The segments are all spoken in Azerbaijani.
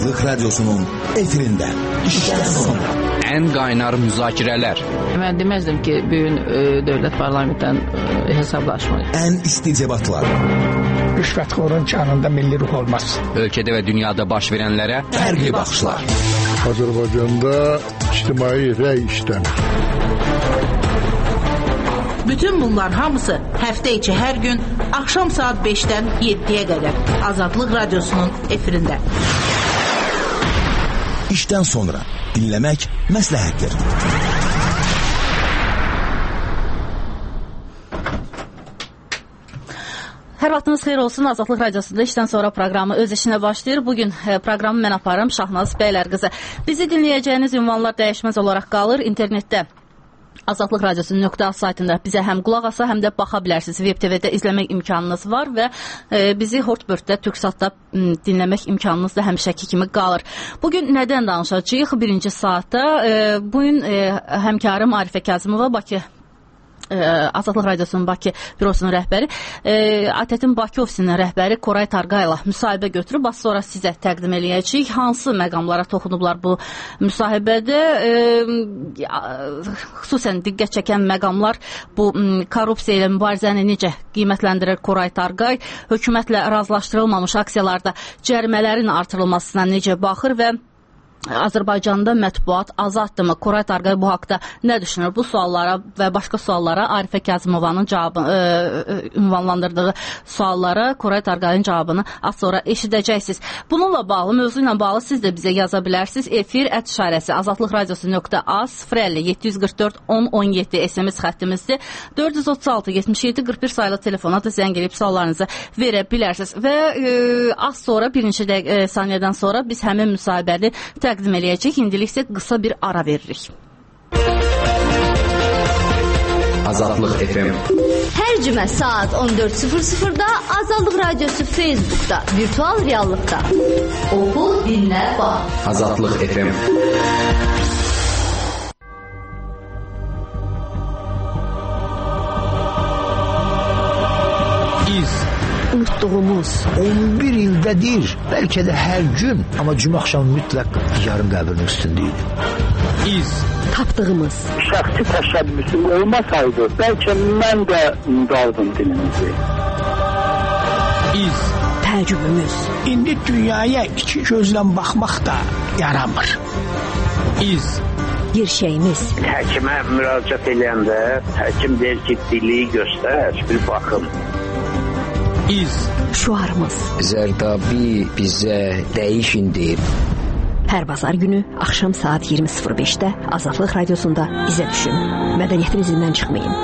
Azadlık Radyosu'nun efirinde. İşten sonra. En qaynar müzakirələr. Mən deməzdim ki, bugün dövlət parlamentdən hesablaşmayır. En isticebatlar. Rüşvətxorun canında milli ruh olmaz. Ölkədə və dünyada baş verənlərə Fərqli baxışlar. Azərbaycanda ictimai rəy işlənir. Bütün bunlar hamısı həftə içi hər gün axşam saat 5-dən 7-yə qədər Azadlıq Radyosu'nun efirində. İşten sonra dinlemek məsləhətdir. Hər vaxtınız xeyir olsun. Azadlıq Radiosunda işdən sonra proqramı öz işinə başlayır. Bugün proqramı mən aparım, Şahnaz Bəylər qızı. Bizi dinləyəcəyiniz ünvanlar dəyişməz olaraq qalır. İnternetdə Azadlıq Radiosu.az saytında bizə həm qulaq asa, həm də baxa bilərsiniz. Web TV-də izləmək imkanınız var və bizi Hortbörddə, Türksatda dinləmək imkanınız da həmişəki kimi qalır. Bugün nədən danışacağıq? Birinci saatda bugün həmkarım Arifə Kazımova, Bakı Azadlıq Radiosu'nun Bakı bürosunun rəhbəri, ATƏT-in Bakı ofisinin rəhbəri Koray Tarqayla müsahibə götürüb, az sonra sizə təqdim eləyəcəyik. Hansı məqamlara toxunublar bu müsahibədə? Xüsusən diqqət çəkən məqamlar bu korrupsiya ilə mübarizəni necə qiymətləndirir Koray Tarqay, hökumətlə razılaşdırılmamış aksiyalarda cərimələrin artırılmasına necə baxır və Azərbaycanda mətbuat azaddır. Koray Tarqay bu haqda nə düşünür? Bu suallara və başqa suallara, Arifə Kazımovanın ünvanlandırdığı suallara Koray Tarqayın cavabını az sonra eşidəcəksiniz. Bununla bağlı, mövzu ilə bağlı siz də bizə yaza bilərsiniz. Efir @ azadlıqradiosu.az 050 744 10 17 SMS xəttimizdir. 436 77 41 sayılı telefona da zəng edib suallarınızı verə bilərsiniz. Və az sonra, birinci saniyədən sonra biz həmin müsahibəni təqdim eləyəcək. İndilik isə qısa bir ara veririk. Azadlıq FM. Hər cümə saat 14:00-da Azadlıq Radiosu Facebook'da, virtual reallıqda. Oxu, dinlə, bax. Azadlıq FM. İz. Unutduğumuz 11 ildədir, bəlkə də hər gün, amma cümə axşamı mütləq yarım qəbrinin üstündəydi. İz. Tapdığımız. Şəxsi təşəbbüsüm olmasaydı, bəlkə mən də qaldım dilimizi. İz. Təəccübümüz. İndi dünyaya iki gözlə baxmaq da yaramır. İz. Gerçəyimiz. Həkimə müraciət edəndə, həkim deyir ki, dili göstər, bir baxım. İz. Şuarımız. Zərdabi bizə dəyişin deyib. Hər bazar günü axşam saat 20:05-də Azadlıq Radiosunda izə düşün. Mədəniyyətin izindən çıxmayın.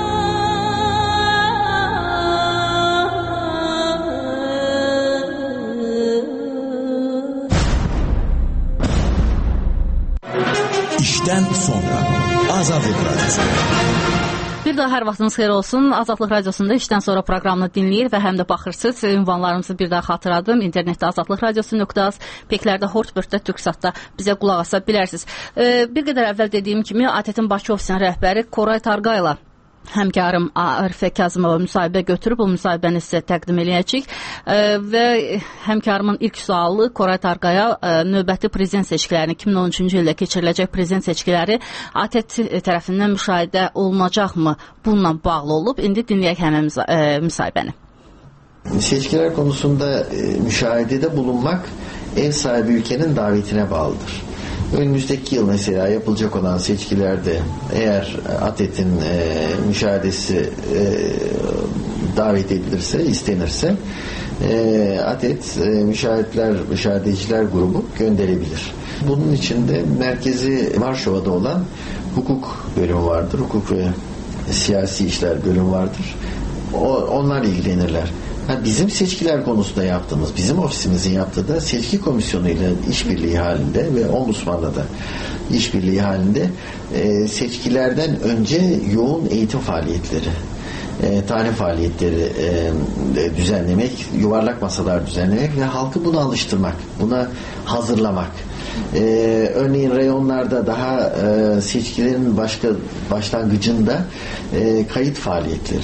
İşten sonra Azadlık Radyosu. Bir daha hər vaxtınız xeyir olsun. Azadlıq Radiosunda işdən sonra proqramını dinləyir və həm də baxırsınız. Ünvanlarımızı bir daha xatırladım. İnternetdə Azadlıq Radiosu.az, Peklərdə, Hortbörddə, Türksatda bizə qulaq asa bilərsiniz. Bir qədər əvvəl dediyim kimi ATƏT-in Bakı ofisinin rəhbəri Koray Tarqayla həmkarım Arifə Kazımova müsahibə götürüb, bu müsahibəni sizə təqdim eləyəcəyik. Və həmkarımın ilk sualı Koray Tarqaya növbəti prezident seçkilərini, 2013-cü ildə keçiriləcək prezident seçkiləri ATƏT tərəfindən müşahidə olunacaqmı? Bununla bağlı olub. İndi dinləyək həmin müsahibəni. Seçkiler konusunda müşahedede bulunmak ev sahibi ülkenin davetine bağlıdır. Önümüzdeki yıl mesela yapılacak olan seçkilerde eğer ATЭT'in müşahedesi davet edilirse, istenirse ATЭT müşahedeciler grubu gönderebilir. Bunun içinde merkezi Varşova'da olan hukuk bölümü vardır. Hukuk ve siyasi işler bölümü vardır. Onlar ilgilenirler. Bizim seçkiler konusunda yaptığımız, bizim ofisimizin yaptığı da seçki komisyonuyla işbirliği halinde ve ombudsmanla da işbirliği halinde seçkilerden önce yoğun eğitim faaliyetleri, tarih faaliyetleri düzenlemek, yuvarlak masalar düzenlemek ve halkı buna alıştırmak, buna hazırlamak. Örneğin reyonlarda daha seçkilerin başlangıcında kayıt faaliyetleri,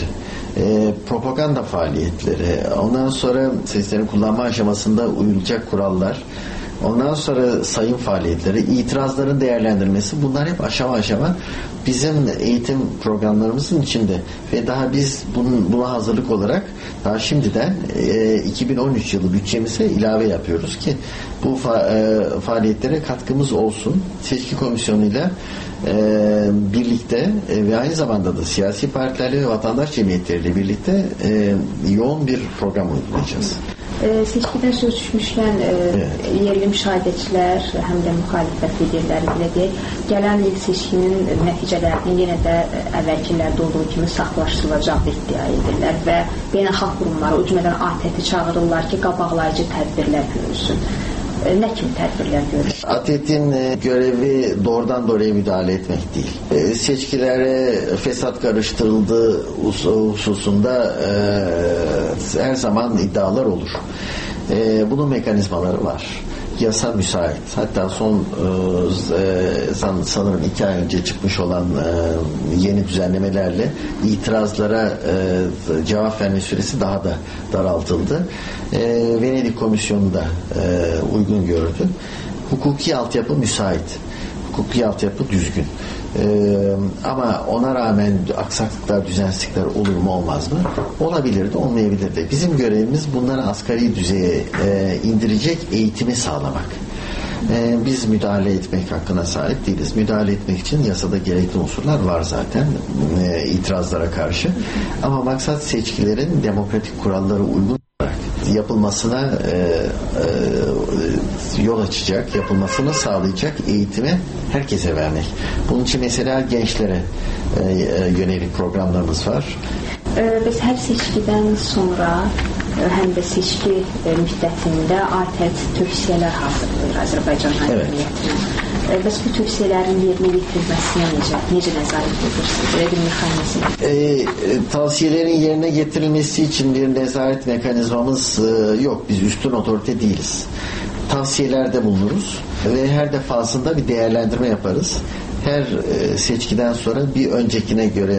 propaganda faaliyetleri, ondan sonra seslerin kullanma aşamasında uyulacak kurallar, ondan sonra sayım faaliyetleri, itirazların değerlendirilmesi, bunlar hep aşama aşama bizim eğitim programlarımızın içinde ve daha biz buna hazırlık olarak daha şimdiden 2013 yılı bütçemize ilave yapıyoruz ki bu faaliyetlere katkımız olsun. Seçki komisyonuyla birlikte ve aynı zamanda da siyasi partilerle ve vatandaş cemiyetleriyle birlikte yoğun bir program uygulayacağız. Seçkidən söz düşmüşkən yerli müşahidəçilər, həm də müxalifət liderləri belə deyək, gələn il seçkinin nəticələrinin yenə də əvvəlki illərdə olduğu kimi saxlaşdırılacaq iddia edirlər və beynəlxalq qurumları, o cümlədən ATƏT-i çağırırlar ki, qabaqlayıcı tədbirlər görülsün. Ne kimi tedbirler görür? ATET'in görevi doğrudan doğruya müdahale etmek değil. Seçkilere fesat karıştırıldığı hususunda her zaman iddialar olur. Bunun mekanizmaları var. Yasa müsait. Hatta son sanırım 2 ay önce çıkmış olan yeni düzenlemelerle itirazlara cevap verme süresi daha da daraltıldı. Venedik Komisyonu da uygun gördü. Hukuki altyapı müsait. Hukuki altyapı düzgün. Ama ona rağmen aksaklıklar, düzensizlikler olur mu olmaz mı? Olabilirdi, olmayabilirdi. Bizim görevimiz bunları asgari düzeye indirecek eğitimi sağlamak. Biz müdahale etmek hakkına sahip değiliz. Müdahale etmek için yasada gerekli unsurlar var zaten itirazlara karşı. Ama maksat seçkilerin demokratik kurallara uygun olarak yapılmasına yol açacak, yapılmasını sağlayacak eğitimi herkese vermek. Bunun için mesela gençlere yönelik programlarımız var. Biz her seçkiden sonra həm də seçki müddətində ATƏT tövsiyələr hazırlayır Azərbaycan hakimiyyətinə. Bəs bu tövsiyələrin yerinə getirilməsinə necə nəzarət edirsiniz? Belə bir mekanizm? Tavsiyelerin yerine getirilmesi için bir nezaret mekanizmamız yok. Biz üstün otorite değiliz. Tavsiyelerde bulunuruz ve her defasında bir değerlendirme yaparız. Her seçkiden sonra bir öncekine göre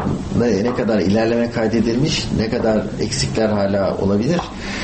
ne kadar ilerleme kaydedilmiş, ne kadar eksikler hala olabilir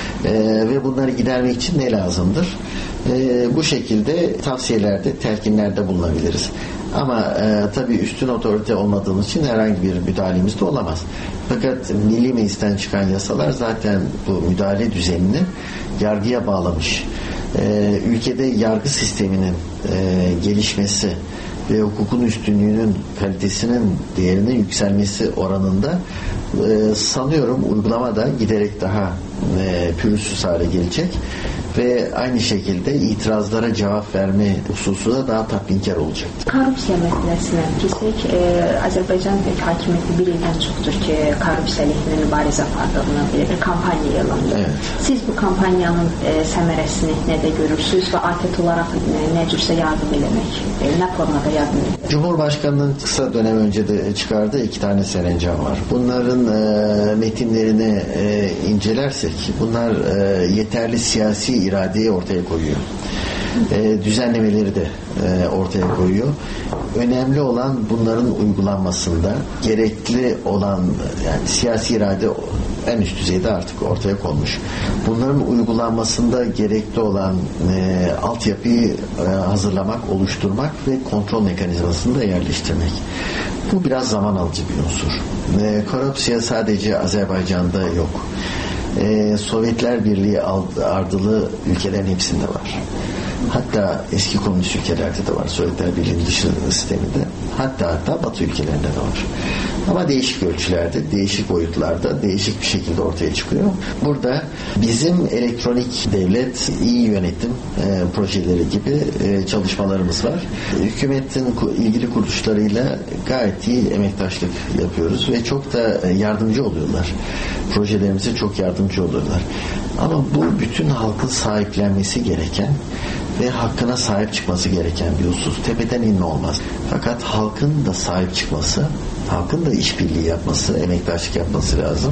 ve bunları gidermek için ne lazımdır? Bu şekilde tavsiyelerde, telkinlerde bulunabiliriz. Ama tabii üstün otorite olmadığımız için herhangi bir müdahalemiz de olamaz. Fakat Milli Meclis'ten çıkan yasalar zaten bu müdahale düzenini yargıya bağlamış. Ülkede yargı sisteminin gelişmesi ve hukukun üstünlüğünün kalitesinin değerinin yükselmesi oranında sanıyorum uygulama da giderek daha pürüzsüz hale gelecek ve aynı şekilde itirazlara cevap verme hususu da daha tatminkar olacak. Korrupsiya məsələsinə keçsək, Azərbaycan hakimiyyəti bir ildən çoxdur ki, korrupsiya əleyhinə mübarizə apardığını bir kampaniya elandı. Evet. Siz bu kampanyanın səmərəsini nədə görürsünüz və ATƏT olaraq nə cürsə yardım eləmək, nə formada yardım eləmək? Cumhurbaşkanının kısa dönem önce de çıkardığı 2 tane serencam var. Bunların metinlerini incelersek bunlar yeterli siyasi iradeyi ortaya koyuyor. Düzenlemeleri de ortaya koyuyor. Önemli olan bunların uygulanmasında gerekli olan yani siyasi irade en üst düzeyde artık ortaya konmuş. Bunların uygulanmasında gerekli olan altyapıyı hazırlamak, oluşturmak ve kontrol mekanizmasını da yerleştirmek. Bu biraz zaman alıcı bir unsur. Korrupsiya sadece Azerbaycan'da yok. Sovyetler Birliği ardılı ülkelerin hepsinde var. Hatta eski komünist ülkelerde de var. Sovyetler Birliği'nin dışı sisteminde. Hatta Batı ülkelerinde de var. Ama değişik ölçülerde, değişik boyutlarda, değişik bir şekilde ortaya çıkıyor. Burada bizim elektronik devlet, iyi yönetim projeleri gibi çalışmalarımız var. Hükümetin ilgili kuruluşlarıyla gayet iyi emektaşlık yapıyoruz ve çok da yardımcı oluyorlar. Projelerimize çok yardımcı oluyorlar. Ama bu bütün halkın sahiplenmesi gereken ve hakkına sahip çıkması gereken bir husus. Tepeden inme olmaz. Fakat halkın da sahip çıkması, halkın da işbirliği yapması, emektaşlık yapması lazım.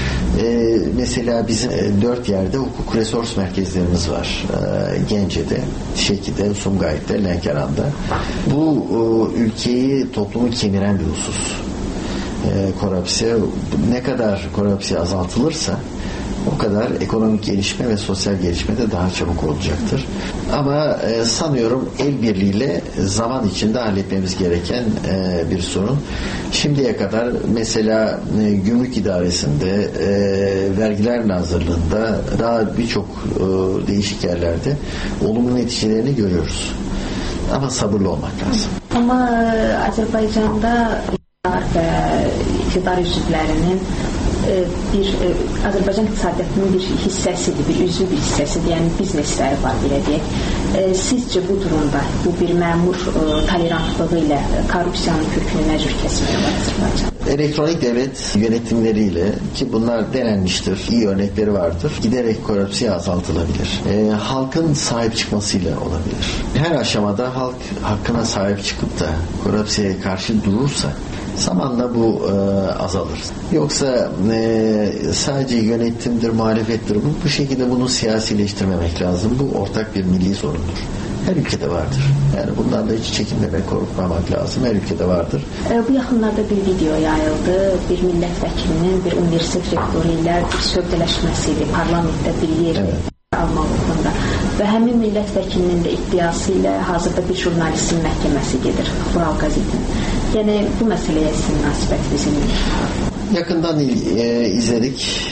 Mesela bizim 4 yerde hukuk resors merkezlerimiz var. Gence'de, Şeki'de, Sumgayit'te, Lenkeran'da. Bu ülkeyi, toplumu kemiren bir husus. Korrupsiya, ne kadar korrupsiya azaltılırsa o kadar ekonomik gelişme ve sosyal gelişme de daha çabuk olacaktır. Ama sanıyorum el birliğiyle zaman içinde halletmemiz gereken bir sorun. Şimdiye kadar mesela gümrük idaresinde, vergiler nazırlığında, daha birçok değişik yerlerde olumlu neticelerini görüyoruz. Ama sabırlı olmak lazım. Ama Azərbaycanda ve iktidar üzvlərinin bir Azərbaycan iqtisadiyyatının bir hissəsidir, bir üzvü bir hissəsidir, yəni biznesləri var belə deyək. Sizcə bu durumda bu bir məmur tolerantlığı ilə korrupsiyanın kökünü məcbur kəsmək olar Azərbaycan? Elektronik devlet yönetimleriyle, ki bunlar denenmiştir, iyi örnekleri vardır, giderek korupsiya azaltılabilir. Halkın sahip çıkmasıyla olabilir. Her aşamada halk hakkına sahip çıkıp da korupsiyaya karşı durursa zamanla bu azalır. Yoksa sadece yönetimdir, muhalefettir, bu şekilde bunu siyasileştirmemek lazım. Bu ortak bir milli sorundur. Her ülkede vardır. Yani bundan da hiç çekinmemek, korkmamak lazım. Her ülkede vardır. Bu yaxınlarda bir video yayıldı. Bir milletvəkilinin bir universitet rektoru ilə bir sövdələşməsiydi. Parlamentdə bir yer almaq uğrunda. Və həmin milletvəkilinin də iddiası ilə hazırda bir jurnalistin məhkəməsi gedir. Ural qəzetinin. Yəni bu məsələyə sizin münasibətiniz nedir? Yakından izledik.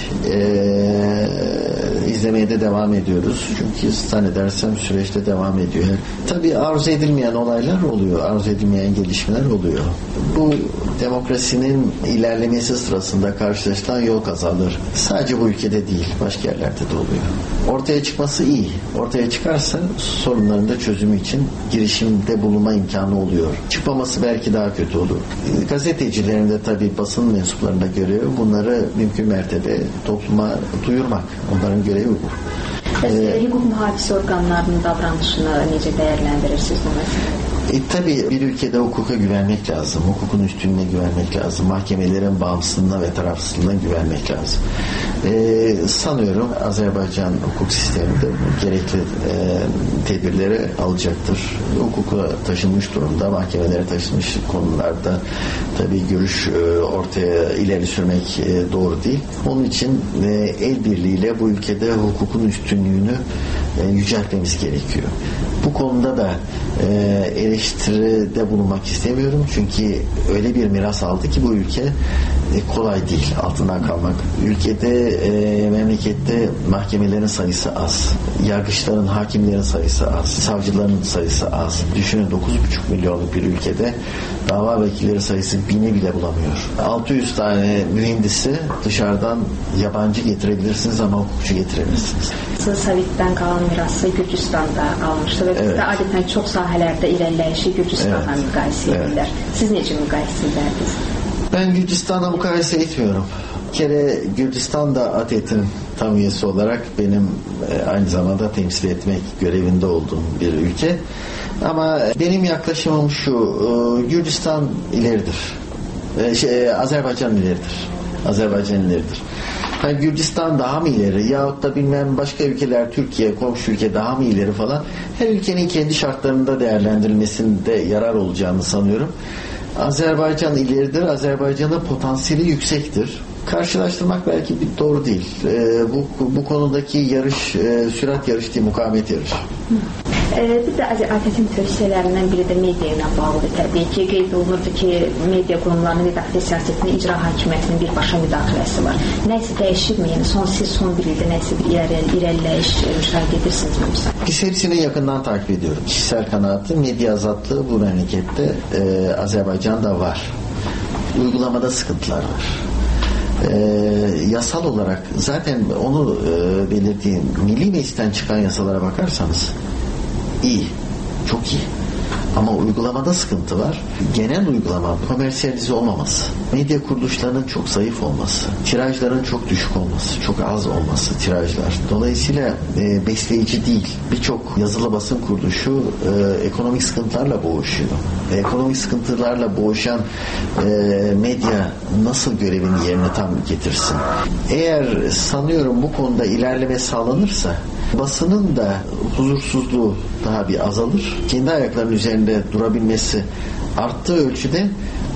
İzlemeye de devam ediyoruz. Çünkü zannedersem süreçte devam ediyor. Tabii arzu edilmeyen olaylar oluyor. Arzu edilmeyen gelişmeler oluyor. Bu demokrasinin ilerlemesi sırasında karşılaşılan yol kazaları. Sadece bu ülkede değil, başka yerlerde de oluyor. Ortaya çıkması iyi. Ortaya çıkarsa sorunların da çözümü için girişimde bulunma imkanı oluyor. Çıkmaması belki daha kötü olur. Gazetecilerin de tabii basın mensuplarında görevi bunları mümkün mertebe topluma duyurmak. Onların görevi bu. Hüquq mühafizə orqanlarının davranışını necə dəyərləndirirsiniz bu məsələdə? Tabii bir ülkede hukuka güvenmek lazım. Hukukun üstünlüğüne güvenmek lazım. Mahkemelerin bağımsızlığına ve tarafsızlığına güvenmek lazım. Sanıyorum Azerbaycan hukuk sisteminde gerekli tedbirleri alacaktır. Hukuka taşınmış durumda, mahkemelere taşınmış konularda tabii görüş ortaya ileri sürmek doğru değil. Onun için el birliğiyle bu ülkede hukukun üstünlüğünü yüceltmemiz gerekiyor. Bu konuda da eleştiride bulunmak istemiyorum. Çünkü öyle bir miras aldı ki bu ülke kolay değil altından kalmak. Ülkede, memlekette mahkemelerin sayısı az. Yargıçların, hakimlerin sayısı az. Savcıların sayısı az. Düşünün 9,5 milyonluk bir ülkede dava vekilleri sayısı 1000'i bile bulamıyor. 600 tane mühendisi dışarıdan yabancı getirebilirsiniz ama hukukçu getiremezsiniz. Sovetdən qalan mirası Gürcüstanda almışdı və bizdə adətən çox sahələrdə irəliləyişi Gürcüstanla müqayisə edirlər. Siz necə müqayisə edərdiniz? Ben Gürcistan'la mukayese etmiyorum. Bir kere Gürcistan'da ATET'in tam üyesi olarak benim aynı zamanda temsil etmek görevinde olduğum bir ülke. Ama benim yaklaşımım şu, Gürcistan ileridir. Azerbaycan ileridir. Azerbaycan ileridir. Yani Gürcistan daha mı ileri yahut da bilmem başka ülkeler, Türkiye, komşu ülke daha mı ileri falan, her ülkenin kendi şartlarında değerlendirilmesinde yarar olacağını sanıyorum. Azerbaycan ileridir. Azerbaycan'ın potansiyeli yüksektir. Karşılaştırmak belki doğru değil. Bu konudaki yarış, sürat yarışı değil, mukavemet yarışı. Bir də ATƏT-in tövsiyələrindən biri də media ilə bağlıdır. Təbii ki, qeyd olunurdu ki, media qurumlarının redaksiya siyasətində icra hakimiyyətinin birbaşa müdaxiləsi var. Nəysə dəyişirmi? Yəni son bir ildə nəysə bir irəliləyiş müşahidə edirsiniz mi? Biz hepsini yakından takip ediyorum. Kişisel kanaatim medya azadlığı bu memlekette Azerbaycan'da var. Uygulamada sıkıntılar var. Yasal olarak zaten onu belirttiğim milli meclisten çıkan yasalara bakarsanız iyi, çok iyi. Ama uygulamada sıkıntı var. Genel uygulama komersiyalize olmaması, medya kuruluşlarının çok zayıf olması, tirajların çok düşük olması, çok az olması tirajlar. Dolayısıyla besleyici değil. Birçok yazılı basın kuruluşu ekonomik sıkıntılarla boğuşuyor. Ekonomik sıkıntılarla boğuşan medya nasıl görevini yerine tam getirsin? Eğer sanıyorum bu konuda ilerleme sağlanırsa basının da huzursuzluğu daha bir azalır. Kendi ayaklarının üzerinde durabilmesi arttığı ölçüde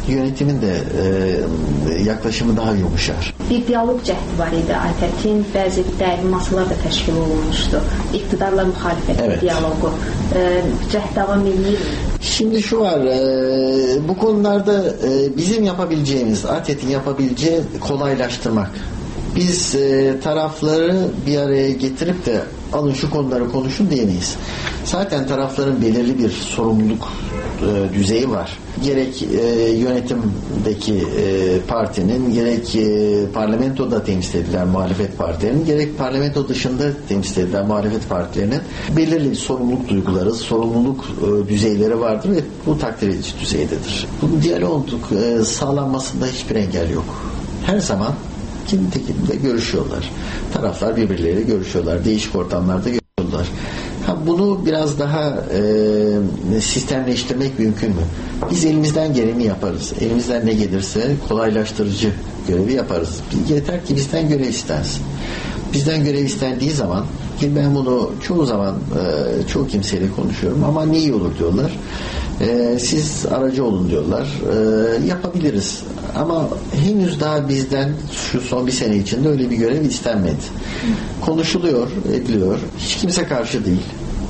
yönetimin de yaklaşımı daha yumuşar. Bir diyalog cəhdi var idi ATƏT-in, bəzi dəyərli masalar da təşkil olunmuştu. İqtidarla müxalifət diyalogu. Cəhd devam edilir. Şimdi şu var, bu konularda bizim yapabileceğimiz, ATЭT'in yapabileceği kolaylaştırmak. Biz tarafları bir araya getirip de alın şu konuları konuşun diyemeyiz. Zaten tarafların belirli bir sorumluluk düzeyi var. Gerek yönetimdeki partinin, gerek parlamentoda temsil edilen muhalefet partilerinin, gerek parlamento dışında temsil edilen muhalefet partilerinin belirli sorumluluk duyguları, sorumluluk düzeyleri vardır ve bu takdir edici düzeydedir. Bu diyaloğun sağlanmasında hiçbir engel yok. Her zaman kim tekinde görüşüyorlar. Taraflar birbirleriyle görüşüyorlar. Değişik ortamlarda görüşüyorlar. Bunu biraz daha sistemleştirmek mümkün mü? Biz elimizden geleni yaparız. Elimizden ne gelirse kolaylaştırıcı görevi yaparız. Yeter ki bizden görev istensin. Bizden görev istendiği zaman, ki ben bunu çoğu zaman çoğu kimseyle konuşuyorum, ama ne iyi olur diyorlar. Siz aracı olun diyorlar. Yapabiliriz. Ama henüz daha bizden şu son bir sene içinde öyle bir görev istenmedi. Konuşuluyor, ediliyor. Hiç kimse karşı değil.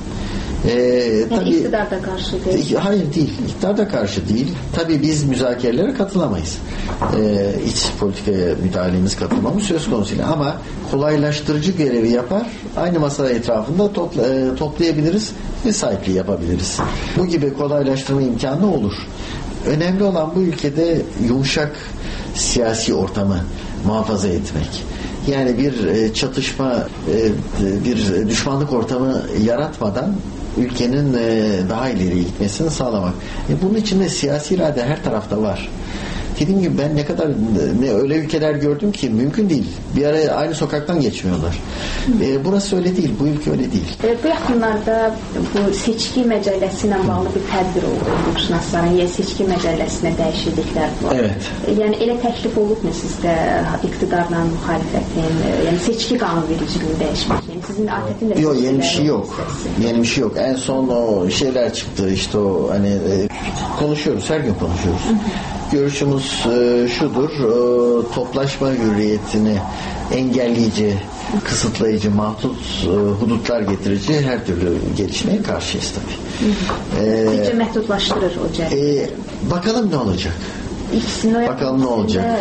Tabii, iktidar da karşı değil. Hayır değil. İktidar da karşı değil. Tabii biz müzakerelere katılamayız. İç politikaya müdahalemiz, katılmamız söz konusu değil. Ama kolaylaştırıcı görevi yapar. Aynı masa etrafında toplayabiliriz ve sahipliği yapabiliriz. Bu gibi kolaylaştırma imkanı olur. Önemli olan bu ülkede yumuşak siyasi ortamı muhafaza etmek. Yani bir çatışma, bir düşmanlık ortamı yaratmadan ülkenin daha ileriye gitmesini sağlamak. Bunun için de siyasi irade her tarafta var. Dediğim gibi ben öyle ülkeler gördüm ki mümkün değil. Bir araya aynı sokaktan geçmiyorlar. Burası öyle değil. Bu ülke öyle değil. Bu yaxınlarda bu seçki məcəlləsi ilə bağlı bir tədbir oldu. Hüquqşünasların seçki məcəlləsinə dəyişikliklər var. Evet. Yəni elə təklif olubmu sizdə iktidarla müxalifətin, yəni seçki qanunvericiliğini dəyişmək? Yəni sizin ATƏT-in də Yok, yeni bir şey yok. Yeni bir şey yok. En son o şeyler çıktı. İşte o hani konuşuyoruz. Her gün konuşuyoruz. Görüşümüz şudur, toplaşma hürriyetini engelleyici, kısıtlayıcı, mahdut hudutlar getirici her türlü gelişmeye karşıyız tabii. Sizce mehdutlaştırır o cəhd? Bakalım ne olacak. Bakalım ne olacak.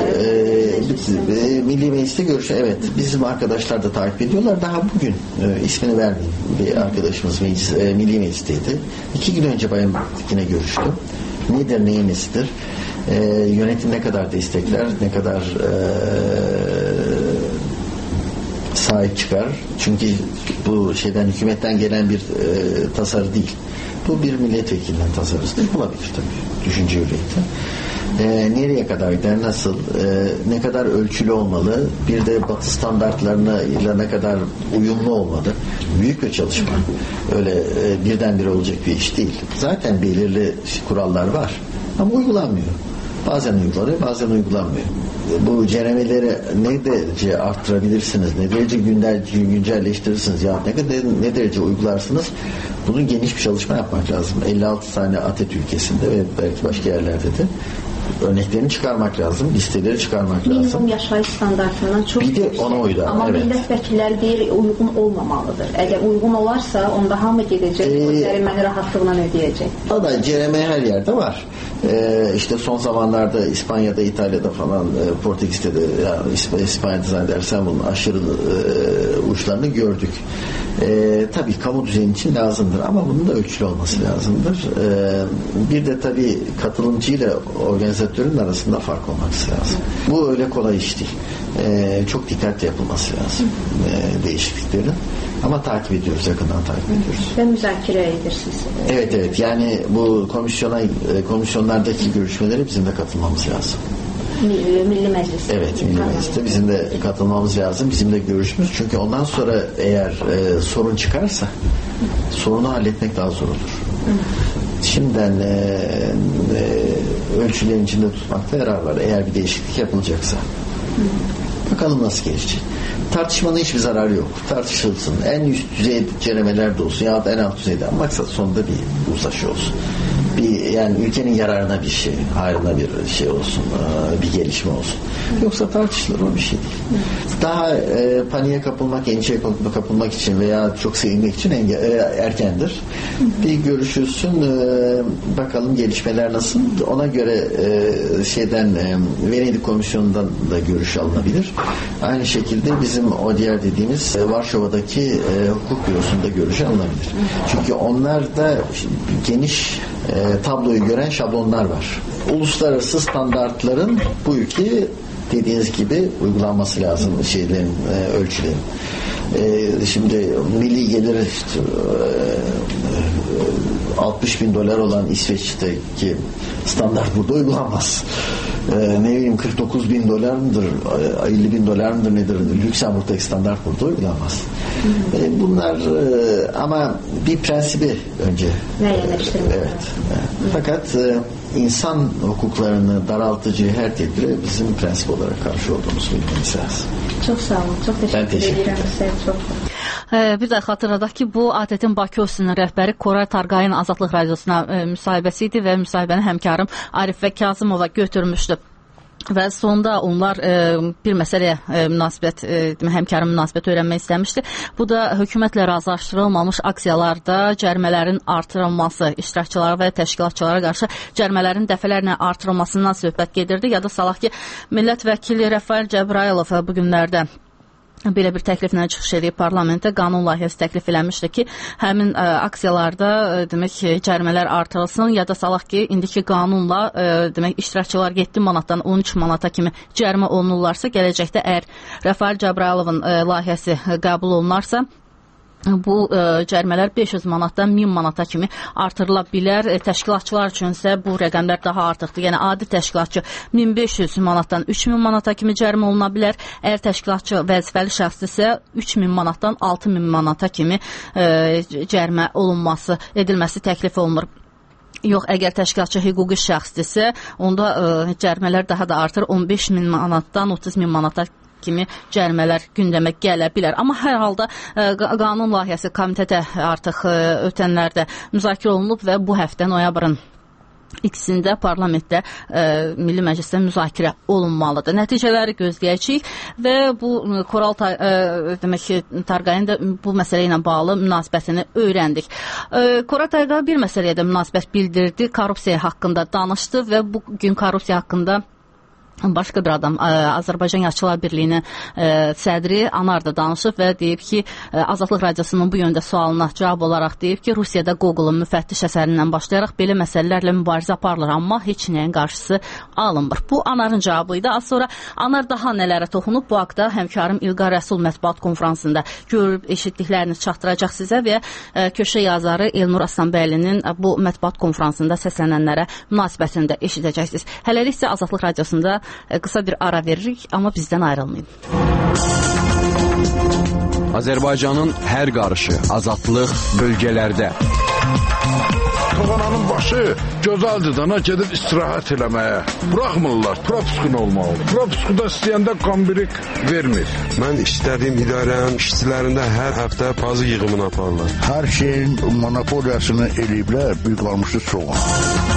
Milli Meclis'te evet, bizim arkadaşlar da takip ediyorlar. Daha bugün ismini vermeyeyim, bir arkadaşımız Milli Meclis'teydi. 2 gün önce Bayan Dikine görüştüm. Nedir, neyin nesidir? Yönetim ne kadar destekler, ne kadar sahip çıkar. Çünkü bu hükümetten gelen bir tasarı değil. Bu bir milletvekilinden tasarısı olabilir tabii. Düşünce hürriyeti. Nereye kadar gider, nasıl, ne kadar ölçülü olmalı, bir de Batı standartlarına ne kadar uyumlu olmalı. Büyük bir çalışma. Öyle birdenbire olacak bir iş değil. Zaten belirli kurallar var ama uygulanmıyor. Bazen uygulanıyor, bazen uygulanmıyor. Bu cenemeleri ne derece arttırabilirsiniz, ne derece güncelleştirirsiniz ya ne derece uygularsınız? Bunun geniş bir çalışma yapmak lazım. 56 tane ATET ülkesinde ve belki başka yerlerde de örneklerini çıkarmak lazım, listeleri çıkarmak lazım. Minimum yaşayış standartından çok bir de ona uydu. Ama evet. Milletvekilleri deyir uygun olmamalıdır. Eğer uygun olarsa onda hamı gidecek, o ceriməni rahatlıkla ödeyecek. Valla cereme her yerde var. İşte son zamanlarda İspanya'da, İtalya'da falan, Portekiz'de de, yani İspanya'da zannedersem bunun aşırı uçlarını gördük. Tabii kamu düzeni için lazımdır ama bunun da ölçülü olması lazımdır. Bir de tabii katılımcıyla organizatörün arasında fark olması lazım. Bu öyle kolay iş değil. Çok dikkatli yapılması lazım değişikliklerin. Ama takip ediyoruz, yakından takip ediyoruz. Ve müzakere edirsiniz. Evet. Yani bu komisyonlardaki görüşmelere bizim de katılmamız lazım. Milli Meclis. Evet, Milli Meclis'te bizim de katılmamız lazım. Bizim de görüşümüz. Çünkü ondan sonra eğer sorun çıkarsa sorunu halletmek daha zor olur. Şimdiden ölçülerin içinde tutmakta yarar var. Eğer bir değişiklik yapılacaksa. Bakalım nasıl gelecek. Tartışmanın hiçbir zararı yok. Tartışılsın. En üst düzey cenemeler de olsun ya da en alt düzeyde. Maksat sonunda bir uzlaşı olsun. Bir yani ülkenin yararına bir şey, hayrına bir şey olsun, bir gelişme olsun. Yoksa tartışılır, o bir şey değil. Daha paniğe kapılmak, endişeye kapılmak için veya çok sevinmek için erkendir. Bir görüşülsün, bakalım gelişmeler nasıl. Ona göre Venedik Komisyonu'ndan da görüş alınabilir. Aynı şekilde bizim o diğer dediğimiz Varşova'daki hukuk bürosunda görüş alınabilir. Çünkü onlarda geniş tabloyu gören şablonlar var. Uluslararası standartların bu ülkeye dediğiniz gibi uygulanması lazım ölçülerin. Şimdi milli gelir işte, $60.000 olan İsveç'teki standart burada uygulanmaz. Ne bileyim $49.000 mıdır, $50.000 mıdır nedir? Lüksemburg'daki standart burada uygulanmaz. Bunlar ama bir prensibi önce. Evet. Fakat insan hukuklarını daraltıcı her tedbire bizim prensip olarak karşı olduğumuzu bilmemiz lazım. Çok sağ olun. Çok teşekkür ederim. Çok. Bir də xatırladaq ki, bu ATƏT-in Bakı ofisinin rəhbəri Koray Tarqayın Azadlıq Radiosuna müsahibəsi idi və müsahibəni həmkarım Arif və Kazımova götürmüşdü. Və sonda onlar bir məsələyə həmkarın münasibət öyrənmək istəmişdi. Bu da hökumətlə razılaşdırılmamış aksiyalarda cərimələrin artırılması, iştirakçılara və təşkilatçılara qarşı cərimələrin dəfələrlə artırılmasından söhbət gedirdi. Ya da salaq ki, millət vəkili Rəfail Cəbrayılov bu günlərdə belə bir təkliflə çıxış edib parlamentə qanun layihəsi təklif eləmişdi ki, həmin aksiyalarda demək cərimələr artırılsın, ya da salaq ki, indiki qanunla demək iştirakçılar 7 manatdan 13 manata kimi cərimə olunurlarsa, gələcəkdə əgər Rəfail Cəbrayilovun layihəsi qəbul olunarsa, bu cərimələr 500 manatdan 1000 manata kimi artırıla bilər. Təşkilatçılar üçünsə bu rəqəmlər daha artıqdır. Yəni adi təşkilatçı 1500 manatdan 3000 manata kimi cərimə oluna bilər. Əgər təşkilatçı vəzifəli şəxsdirsə 3000 manatdan 6000 manata kimi cərimə olunması, edilməsi təklif olunur. Yox, əgər təşkilatçı hüquqi şəxsdirsə, onda cərimələr daha da artır. 15.000 manatdan 30.000 manata kimi cərimələr gündəmə gələ bilər. Amma hər halda qanun layihəsi komitətə artıq ötənlərdə müzakirə olunub və bu həftə noyabrın ikisində parlamentdə Milli Məclisdə müzakirə olunmalıdır. Nəticələri gözləyəcəyik və bu Koral Tarqayın da bu məsələ ilə bağlı münasibətini öyrəndik. Koral Tarqay bir məsələyə də münasibət bildirdi, korrupsiya haqqında danışdı və bu gün korrupsiya haqqında başqa bir adam, Azərbaycan Yazıçılar Birliyinin sədri Anar da danışıb və deyib ki, Azadlıq Radiosunun bu yöndə sualına cavab olaraq deyib ki, Rusiyada Google-un müfəttiş əsərindən başlayaraq belə məsələlərlə mübarizə aparılır, amma heç nəyin qarşısı alınmır. Bu Anarın cavabıydı. Az sonra Anar daha nələrə toxunub, bu haqda həmkarım İlqar Rəsul mətbuat konfransında görüb eşitdiklərini çatdıracaq sizə və köşə yazarı Elnur Aslanbəylinin bu mətbuat konfransında səslənənlərə münasibətini də eşidəcəksiniz. Hələlik isə Azadlıq Radiosunda qısa bir ara veririk, amma bizdən ayrılmayın. Azərbaycanın hər qarışı, azadlıq bölgələrdə. Toğananın başı gözəldir, gedib istirahət eləməyə. Buraxmırlar, propiskun olmalıdır. Propiskuda istəyəndə qambirik vermir. Mən istədiyim idarənin işçilərində hər həftə pazı yığımını aparırlar. Hər şeyin monopoliyasını eləyiblər, bir qalmışı çox.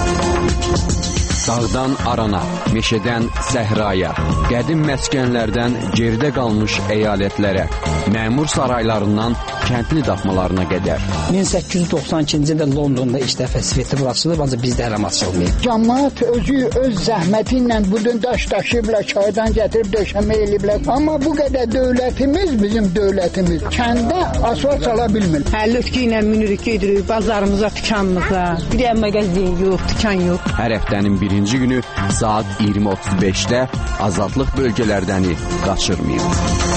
Dağdan arana, meşədən səhraya, qədim məskənlərdən geridə qalmış əyalətlərə, məmur saraylarından kəndli daxmalarına qədər. 1892-ci ildə Londonda ilk dəfə svetofor açılıb, ancaq bizdə hələm açılmayıb. Cəmaət özü öz zəhməti ilə budun daş daşıyıblar, çaydan gətirib döşəmə eləyiblər. Amma bu qədər dövlətimiz, bizim dövlətimiz kəndə asfalt sala bilmir. Həllütkü ilə minirik, gedirik bazarımıza, dükanımıza. Bir yer mağazin yox, dükan yox. Hər həftənin birinci günü saat 20:35-də azadlıq bölgələrdəni qaçırmayın.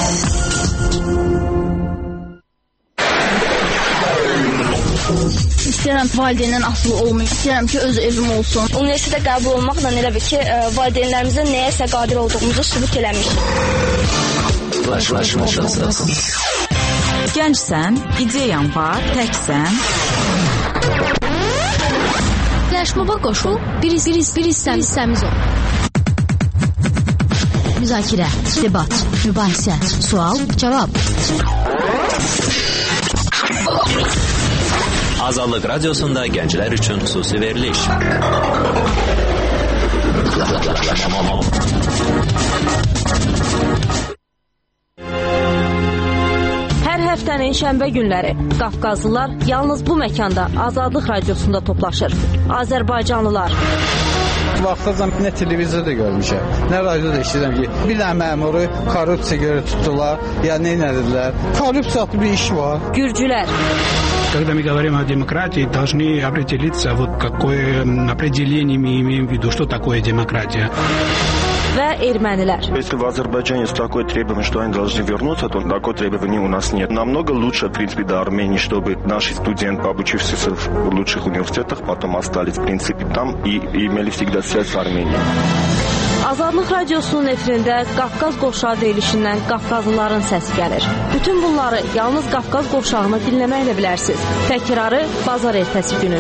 İstəyirəm valideyndən asılı olmayım. İstəyirəm ki, öz evim olsun. Universitetə qəbul olmaqla elə bir ki, valideynlərimizə nəyəsə qadir olduğumuzu sübut eləmişik. Gəncsən, ideyan var, təksən. Flaşmoba qoşul, bir hissəmiz ol. Müzakirə, debat, mübahisə, sual, cavab. Azadlıq Radiosunda gənclər üçün xüsusi veriliş. Hər həftənin şənbə günləri Qafqazlılar yalnız bu məkanda Azadlıq Radiosunda toplaşır. Azərbaycanlılar. Vaxtacan nə televizorda görmüşəm, nə radioda eşidirəm ki, bir dənə məmuru korrupsiya görə tutdular, ya nə edilər. Korrupsiyalı bir iş var. Gürcülər. Когда мы говорим о демократии, должны определиться, вот какое определение мы имеем в виду, что такое демократия. Və ermənilər. Если в Азербайджане есть такое требование, что они должны вернуться, то такое требование у нас нет. Намного лучше, в принципе, до Армении, чтобы наши студенты, обучившиеся в лучших университетах, потом остались, в принципе, там и имели всегда связь с Арменией. Azadlıq Radiosunun efirində Qafqaz qovşağı deyilişindən Qafqazlıların səsi gəlir. Bütün bunları yalnız Qafqaz qovşağını dinləməklə bilərsiniz. Təkrarı bazar ertəsi günü.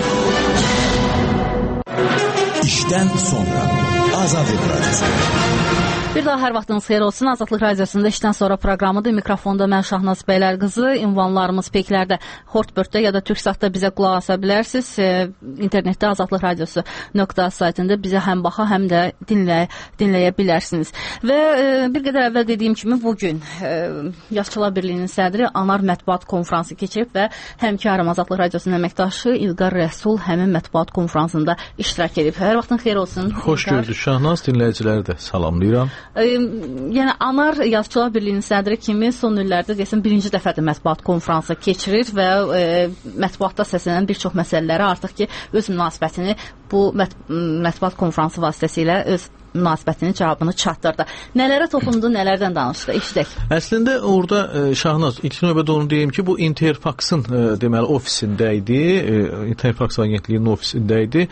İşdən sonra Azadlıq Radiosu. Bir daha hər vaxtınız xeyir olsun. Azadlıq Radiosunda işdən sonra proqramıdır. Mikrofonda mən Şahnaz Bəylərqızı. Ünvanlarımız peyklərdə, Hortbörtdə ya da Türksatda bizə qulaq asa bilərsiniz. İnternetdə Azadlıq Radiosu saytında bizə həm baxa, həm də dinləyə bilərsiniz. Və bir qədər əvvəl dediyim kimi bugün Yaşçılar Birliyinin sədri Anar mətbuat konfransı keçirib və həmkarım Azadlıq Radiosunun əməkdaşı İlqar Rəsul həmin mətbuat konfransında iştirak edib. Hər vaxtın xeyir olsun. Xoş gördük Şahnaz, dinləyiciləri də salamlayıram. Yəni Anar Yazıçılar Birliyinin sədri kimi son illərdə deyəsən birinci dəfədir mətbuat konfransı keçirir və mətbuatda səslənən bir çox məsələlərə artıq ki öz münasibətini bu mətbuat konfransı vasitəsilə öz münasibətinin cavabını çatdırdı. Nələrə toxundu, nələrdən danışdı? Eşidək. Əslində orada Şahnaz, ilk növbədə onu deyim ki, bu Interfaxın deməli ofisində idi, Interfax agentliyinin ofisində idi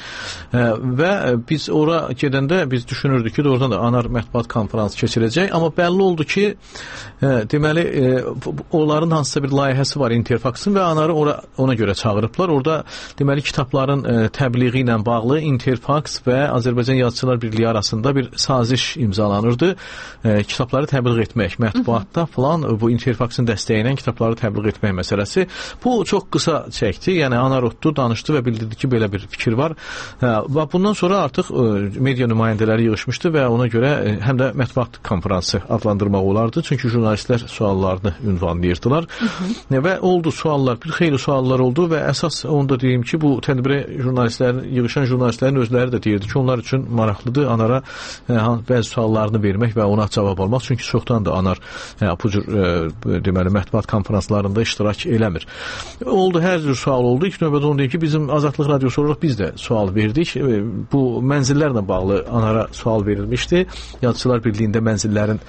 və biz ora gedəndə biz düşünürdük ki, oradan da Anar mətbuat konfransı keçirəcək, amma bəlli oldu ki, deməli onların hansısa bir layihəsi var Interfaxın və Anarı ona görə çağırıblar. Orada deməli kitabların təbliği ilə bağlı Interfax və Azərbaycan Yazıçılar Birliyi arasında bir saziş imzalanırdı. Kitabları təbliğ etmək, mətbuatda falan bu Interfaxın dəstəyi ilə kitabları təbliğ etmək məsələsi. Bu çox qısa çəkdi. Yəni Anar otdu, danışdı və bildirdi ki, belə bir fikir var. Və bundan sonra artıq media nümayəndələri yığışmışdı və ona görə həm də mətbuat konfransı adlandırmaq olardı. Çünki jurnalistlər suallarını ünvanlayırdılar. Və oldu suallar, bir xeyli suallar oldu və əsas onu da deyim ki, bu tədbirə yığışan jurnalistlərin özləri də deyirdi ki, onlar üçün maraqlıdır Anara bəzi suallarını vermək və ona cavab almaq. Çünki çoxdandır Anar bu cür deməli mətbuat konfranslarında iştirak eləmir. Oldu, hər cür sual oldu. İlk növbədə onu deyim ki, bizim Azadlıq Radiosu olaraq biz də sual verdik. Bu mənzillərlə bağlı Anara sual verilmişdi. Yazıçılar Birliyində mənzillərin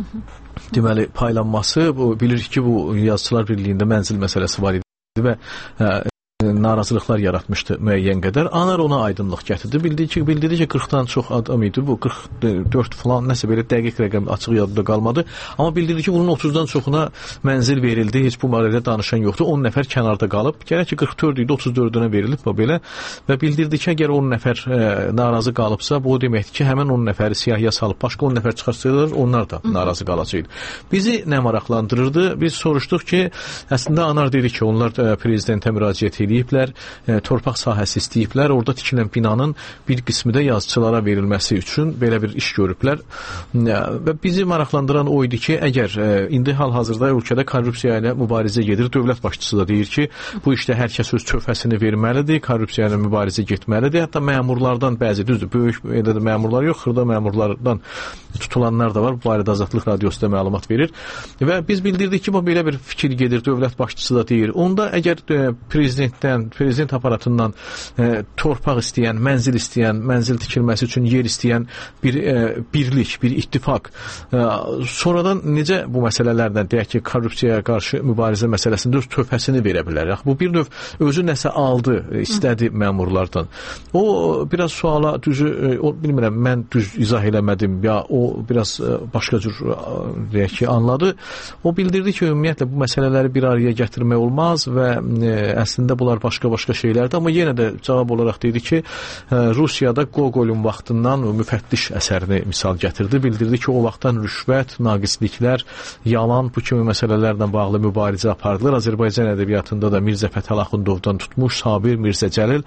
deməli paylanması, bilirik ki, bu Yazıçılar Birliyində mənzil məsələsi var idi və narazılıqlar yaratmışdı müəyyən qədər. Anar ona aydınlıq gətirdi. Bildirdi ki, 40-dan çox adam idi. Bu 44 falan nəsə belə dəqiq rəqəm açıq yadımda qalmadı. Amma bildirdi ki, bunun 30-dan çoxuna mənzil verildi. Heç bu barədə danışan yoxdur. 10 nəfər kənarda qalıb. Gərək ki, 44 idi, 34-ünə verilib bu belə. Və bildirdi ki, əgər 10 nəfər narazı qalıbsa, bu o deməkdir ki, həmin 10 nəfəri siyahıya salıb başqa 10 nəfər çıxarsaydılar, onlar da narazı qalacaqdı. Bizi nə maraqlandırırdı? Biz soruşduq ki, əslində Anar dedi ki, onlar prezidentə müraciət eləyiblər, torpaq sahəsi istəyiblər, orada tikilən binanın bir qismi də yazıçılara verilməsi üçün belə bir iş görüblər. Və bizi maraqlandıran o idi ki, əgər indi hal-hazırda ölkədə korrupsiya ilə mübarizə gedir, dövlət başçısı da deyir ki, bu işdə hər kəs öz töhfəsini verməlidir, korrupsiya ilə mübarizə getməlidir. Hətta məmurlardan bəzi, düzdür, böyük məmurlar yox, xırda məmurlardan tutulanlar da var. Bu barədə Azadlıq Radiosu da məlumat verir. Və biz bildirdik ki, bu belə bir fikir gedir, dövlət başçısı da deyir. Onda əgər prezident aparatından torpaq istəyən, mənzil tikilməsi üçün yer istəyən bir birlik, bir ittifaq sonradan necə bu məsələlərdən, deyək ki, korrupsiyaya qarşı mübarizə məsələsində öz töhfəsini verə bilər? Bu bir növ özü nəsə aldı, istədi məmurlardan. O biraz suala düzü, bilmirəm, mən düz izah eləmədim, ya o biraz başqa cür, deyək ki, anladı. O bildirdi ki, ümumiyyətlə bu məsələləri bir araya gətirmək olmaz və əslində bunlar olar başqa-başqa şeylərdir, amma yenə də cavab olaraq dedi ki, Rusiyada Gogolun vaxtından müfəttiş əsərini misal gətirdi. Bildirdi ki, o vaxtdan rüşvət, naqisliklər, yalan, bu kimi məsələlərlə bağlı mübarizə aparılır. Azərbaycan ədəbiyyatında da Mirzə Fətəl Axundovdan tutmuş Sabir, Mirzə Cəlil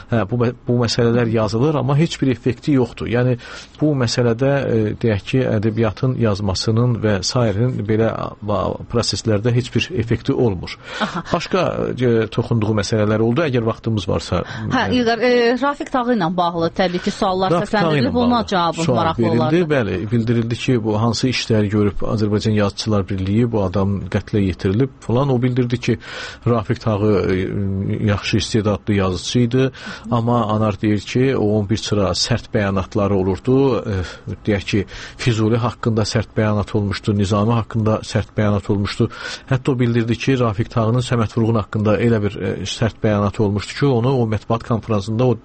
bu məsələlər yazılır, amma heç bir effekti yoxdur. Yəni, bu məsələdə deyək ki, ədəbiyyatın yazmasının və sairinin belə proseslərdə heç bir effekti olmur. Başqa toxunduğu məsələlər oldu, əgər vaxtımız varsa. İlqar, Rafiq Tağı ilə bağlı təbii ki, suallar səsləndirilib, buna cavabı maraqlı olardı. Bəli, bildirildi ki, bu hansı işləri görüb Azərbaycan Yazıçılar Birliyi bu adam qətlə yetirilib falan. O bildirdi ki, Rafiq Tağı yaxşı istedadlı yazıcı idi, amma Anar deyir ki, o bir sıra sərt bəyanatları olurdu. Deyək ki, Füzuli haqqında sərt bəyanat olmuşdu, Nizami haqqında sərt bəyanat olmuşdu. Hətta o bildirdi ki, Rafiq Tağının Səməd Vurğun haqqında elə bir sərt bəyanat olmuşdu ki, onu o mətbuat konferansında o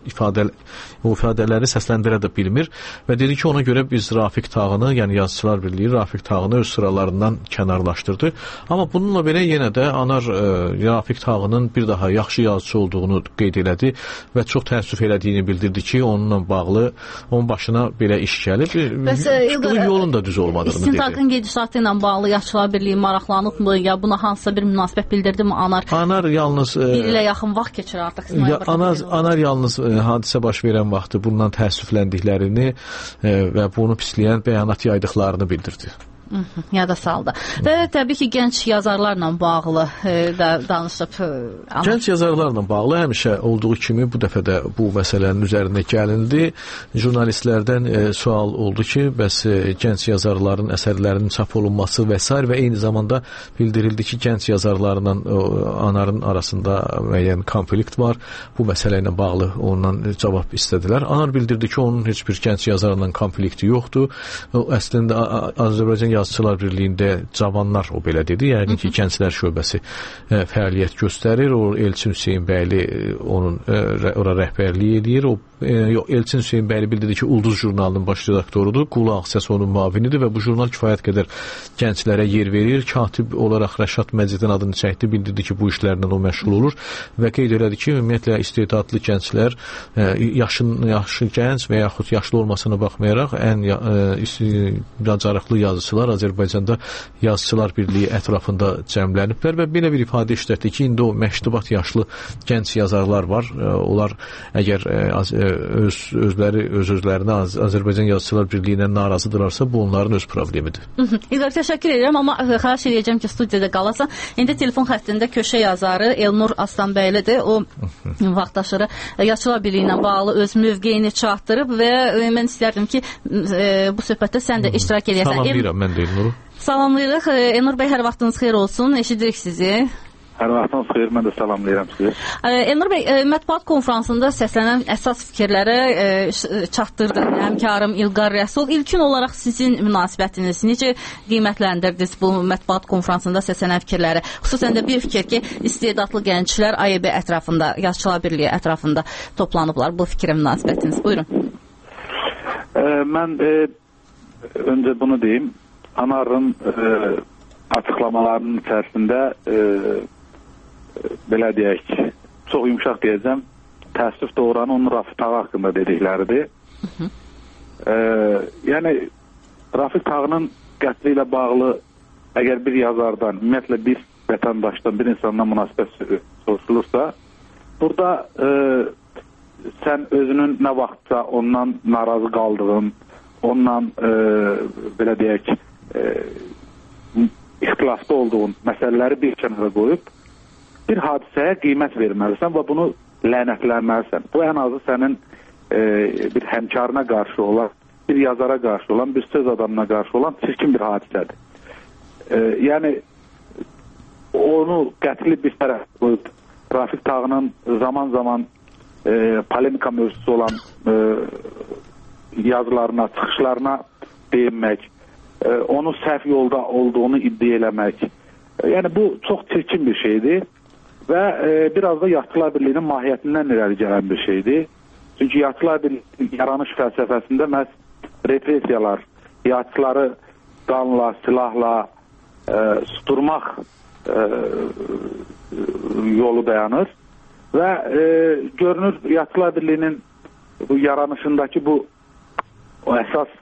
ifadələri səsləndirə də bilmir və dedi ki, ona görə biz Rafiq Tağını, yəni Yazıçılar Birliyi Rafiq Tağını öz sıralarından kənarlaşdırdı. Amma bununla belə yenə də Anar Rafiq Tağının bir daha yaxşı yazıcı olduğunu qeyd elədi və çox təəssüf elədiyini bildirdi ki, onunla bağlı onun başına belə iş gəlib. Tutduğu yolun da düz olmadığını dedi. İstintaqın gedişatı ilə bağlı Yazıçılar Birliyi maraqlanıbmı, ya buna hansısa bir münasibət bildirdi mi Anar? Anar yalnız bir ilə yaxın vaxt keçir artıq. Anar yalnız hadisə baş verən vaxtı bundan təəssüfləndiklərini və bunu pisləyən bəyanat yaydıqlarını bildirdi. Yada saldı. Və təbii ki, gənc yazarlarla bağlı da danışıb. Gənc yazarlarla bağlı həmişə olduğu kimi bu dəfə də bu məsələnin üzərində gəlindi. Jurnalistlərdən sual oldu ki, bəs gənc yazarların əsərlərinin çap olunması və s. və eyni zamanda bildirildi ki, gənc yazarlarla Anarın arasında müəyyən konflikt var. Bu məsələ ilə bağlı ondan cavab istədilər. Anar bildirdi ki, onun heç bir gənc yazarla konflikti yoxdur. Əslində Azərbaycan Yazıçılar Birliyində cavanlar o belə dedi. Yəni ki, Gənclər şöbəsi fəaliyyət göstərir. O Elçin Hüseyin bəyli onun ora rəhbərlik edir. Elçin Hüseyin bəyli bildirdi ki, Ulduz jurnalının baş redaktorudur. Qulu Ağsəs onun müavinidir və bu jurnal kifayət qədər gənclərə yer verir. Katib olaraq Rəşad Məcidin adını çəkdi. Bildirdi ki, bu işlərlə o məşğul olur və qeyd elədi ki, ümumiyyətlə istedadlı gənclər yaşlı gənc və yaxud yaşlı olmasına baxmayaraq ən bacarıqlı yazıçılar Azərbaycanda Yazıçılar Birliyi ətrafında cəmləniblər və belə bir ifadə işlətdi ki, indi o məştubat yaşlı gənc yazarlar var. Onlar əgər öz-özlərinə Azərbaycan Yazıçılar Birliyindən narazıdırlarsa, bu onların öz problemidir. İlqar, təşəkkür edirəm, amma xahiş edəcəm ki, studiyada qalasan. İndi telefon xəttində köşə yazarı Elnur Aslanbəylidir. O vaxtaşırı Yazıçılar Birliyi ilə bağlı öz mövqeyini çatdırıb və mən istərdim ki, bu söhbətdə sən də iştirak edəsən. Salamlayıram, mən də Elnuru. Salamlayırıq. Elnur bəy, hər vaxtınız xeyir olsun. Eşidirik sizi. Hər vaxtınız xeyir, mən də salamlayıram sizi. Elnur bəy, mətbuat konferansında səslənən əsas fikirləri çatdırdı həmkarım İlqar Rəsul. İlkin olaraq sizin münasibətiniz necə qiymətləndirdiniz bu mətbuat konferansında səslənən fikirləri? Xüsusən də bir fikir ki, istedadlı gənclər AYB ətrafında, Yazıçılar Birliyi ətrafında toplanıblar. Bu fikirə münasibətiniz. Buyurun. Mən öncə bunu deyim. Anarın açıqlamalarının içərisində belə deyək, çox yumuşaq deyəcəm, təəssüf doğuranı onun Rafiq Tağı haqqında dedikləridir. Yəni, Rafiq Tağının qətli ilə bağlı əgər bir yazardan, ümumiyyətlə bir vətəndaşdan, bir insandan münasibət soruşulursa, burada sən özünün nə vaxtsa ondan narazı qaldığın, ondan belə deyək, ixtilafda olduğun məsələləri bir kənara qoyub, bir hadisəyə qiymət verməlisən və bunu lənətlənməlisən. Bu ən azı sənin bir həmkarına qarşı olan, bir yazara qarşı olan, bir söz adamına qarşı olan çirkin bir hadisədir. Yəni, onu qətli bir tərəf qoyub, Rafiq Tağının zaman-zaman polemika mövzusu olan yazılarına, çıxışlarına deyinmək, onu səhv yolda olduğunu iddia eləmək. Yəni, bu çox çirkin bir şeydir və biraz da Yazıçılar Birliyinin mahiyyətindən irəli gələn bir şeydir. Çünki Yazıçılar Birliyinin yaranış fəlsəfəsində məhz repressiyalar, yazıçıları qanla, silahla susturmaq yolu dayanır və görünür Yazıçılar Birliyinin bu yaranışındakı bu o əsas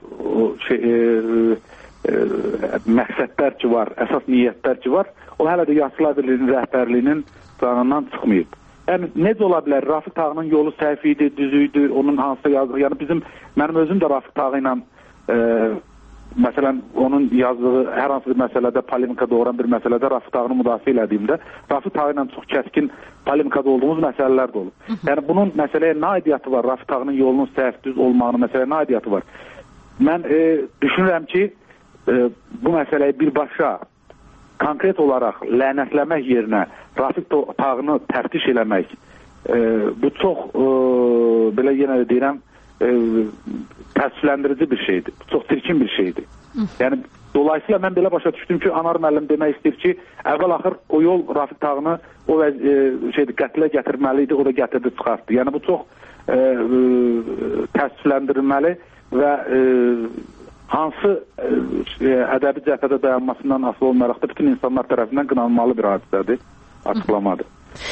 məqsədlər ki var, əsas niyyətlər ki var, o hələ də Yazıçılar Birliyinin rəhbərliyinin planından çıxmayıb. Yəni necə ola bilər? Rafiq Tağının yolu səhv idi, düz idi, onun hansısa yazdığı. Yəni mənim özüm də Rafiq Tağı ilə məsələn onun yazdığı hər hansı bir məsələdə polemika doğuran bir məsələdə Rafiq Tağını müdafiə elədiyimdə Rafiq Tağı ilə çox kəskin polemikada olduğumuz məsələlər də olub. Yəni bunun məsələyə nə aidiyyatı var? Rafiq Tağının yolunun səhv düz olmağının məsələyə nə aidiyyatı var? Mən düşünürəm ki, bu məsələyi birbaşa konkret olaraq lənətləmək yerinə Rafiq Tağını tərtiş eləmək bu çox belə yenə də deyirəm təəssüfləndirici bir şeydir. Çox çirkin bir şeydir. Yəni dolayısıyla mən belə başa düşdüm ki, Anar müəllim demək istəyir ki, əvvəl-axır o yol Rafiq Tağını o qətlə gətirməli idi, o da gətirdi, çıxartdı. Yəni bu çox təəssüfləndirilməli və hansı ədəbi cəhətdə dayanmasından asılı olmayaraq da bütün insanlar tərəfindən qınanmalı bir hadisədir, açıqlamadır.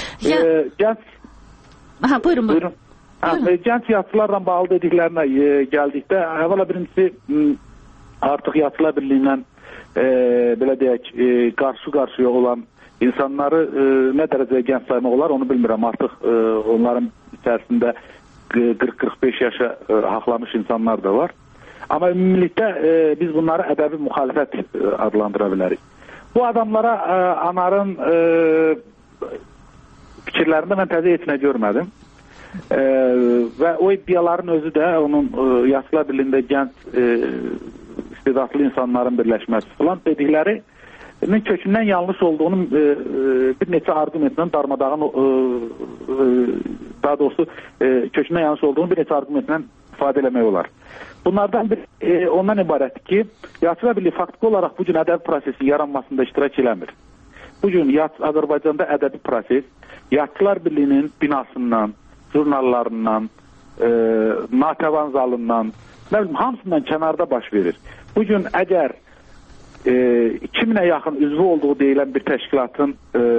Buyurun. Gənc yazıçılarla bağlı dediklərinə gəldikdə, əvvəla birincisi artıq Yazıçılar Birliyindən belə deyək, qarşı-qarşıya olan insanları nə dərəcəyə gənc saymaq olar, onu bilmirəm. Artıq onların içərisində 40-45 yaşa haqlamış insanlar da var. Amma ümumilikdə biz bunları ədəbi müxalifət adlandıra bilərik. Bu adamlara Anarın fikirlərində mən təzə heç nə görmədim. Və o iddiaların özü də onun Yazıçılar Birliyində gənc istedadlı insanların birləşməsi falan dediklərinin kökündən yanlış olduğunu bir neçə argumentlə darmadağın daha doğrusu kökündən yanlış olduğunu bir neçə argumentlə ifadə eləmək olar. Bunlardan ondan ibarətdir ki, Yazıçılar Birliyi faktiki olaraq bugün ədəbi prosesin yaranmasında iştirak eləmir. Bugün Azərbaycanda ədəbi proses Yazıçılar Birliyinin binasından, jurnallarından, natəvan zalından, hamısından kənarda baş verir. Bugün əgər 2000-ə yaxın üzvü olduğu deyilən bir təşkilatın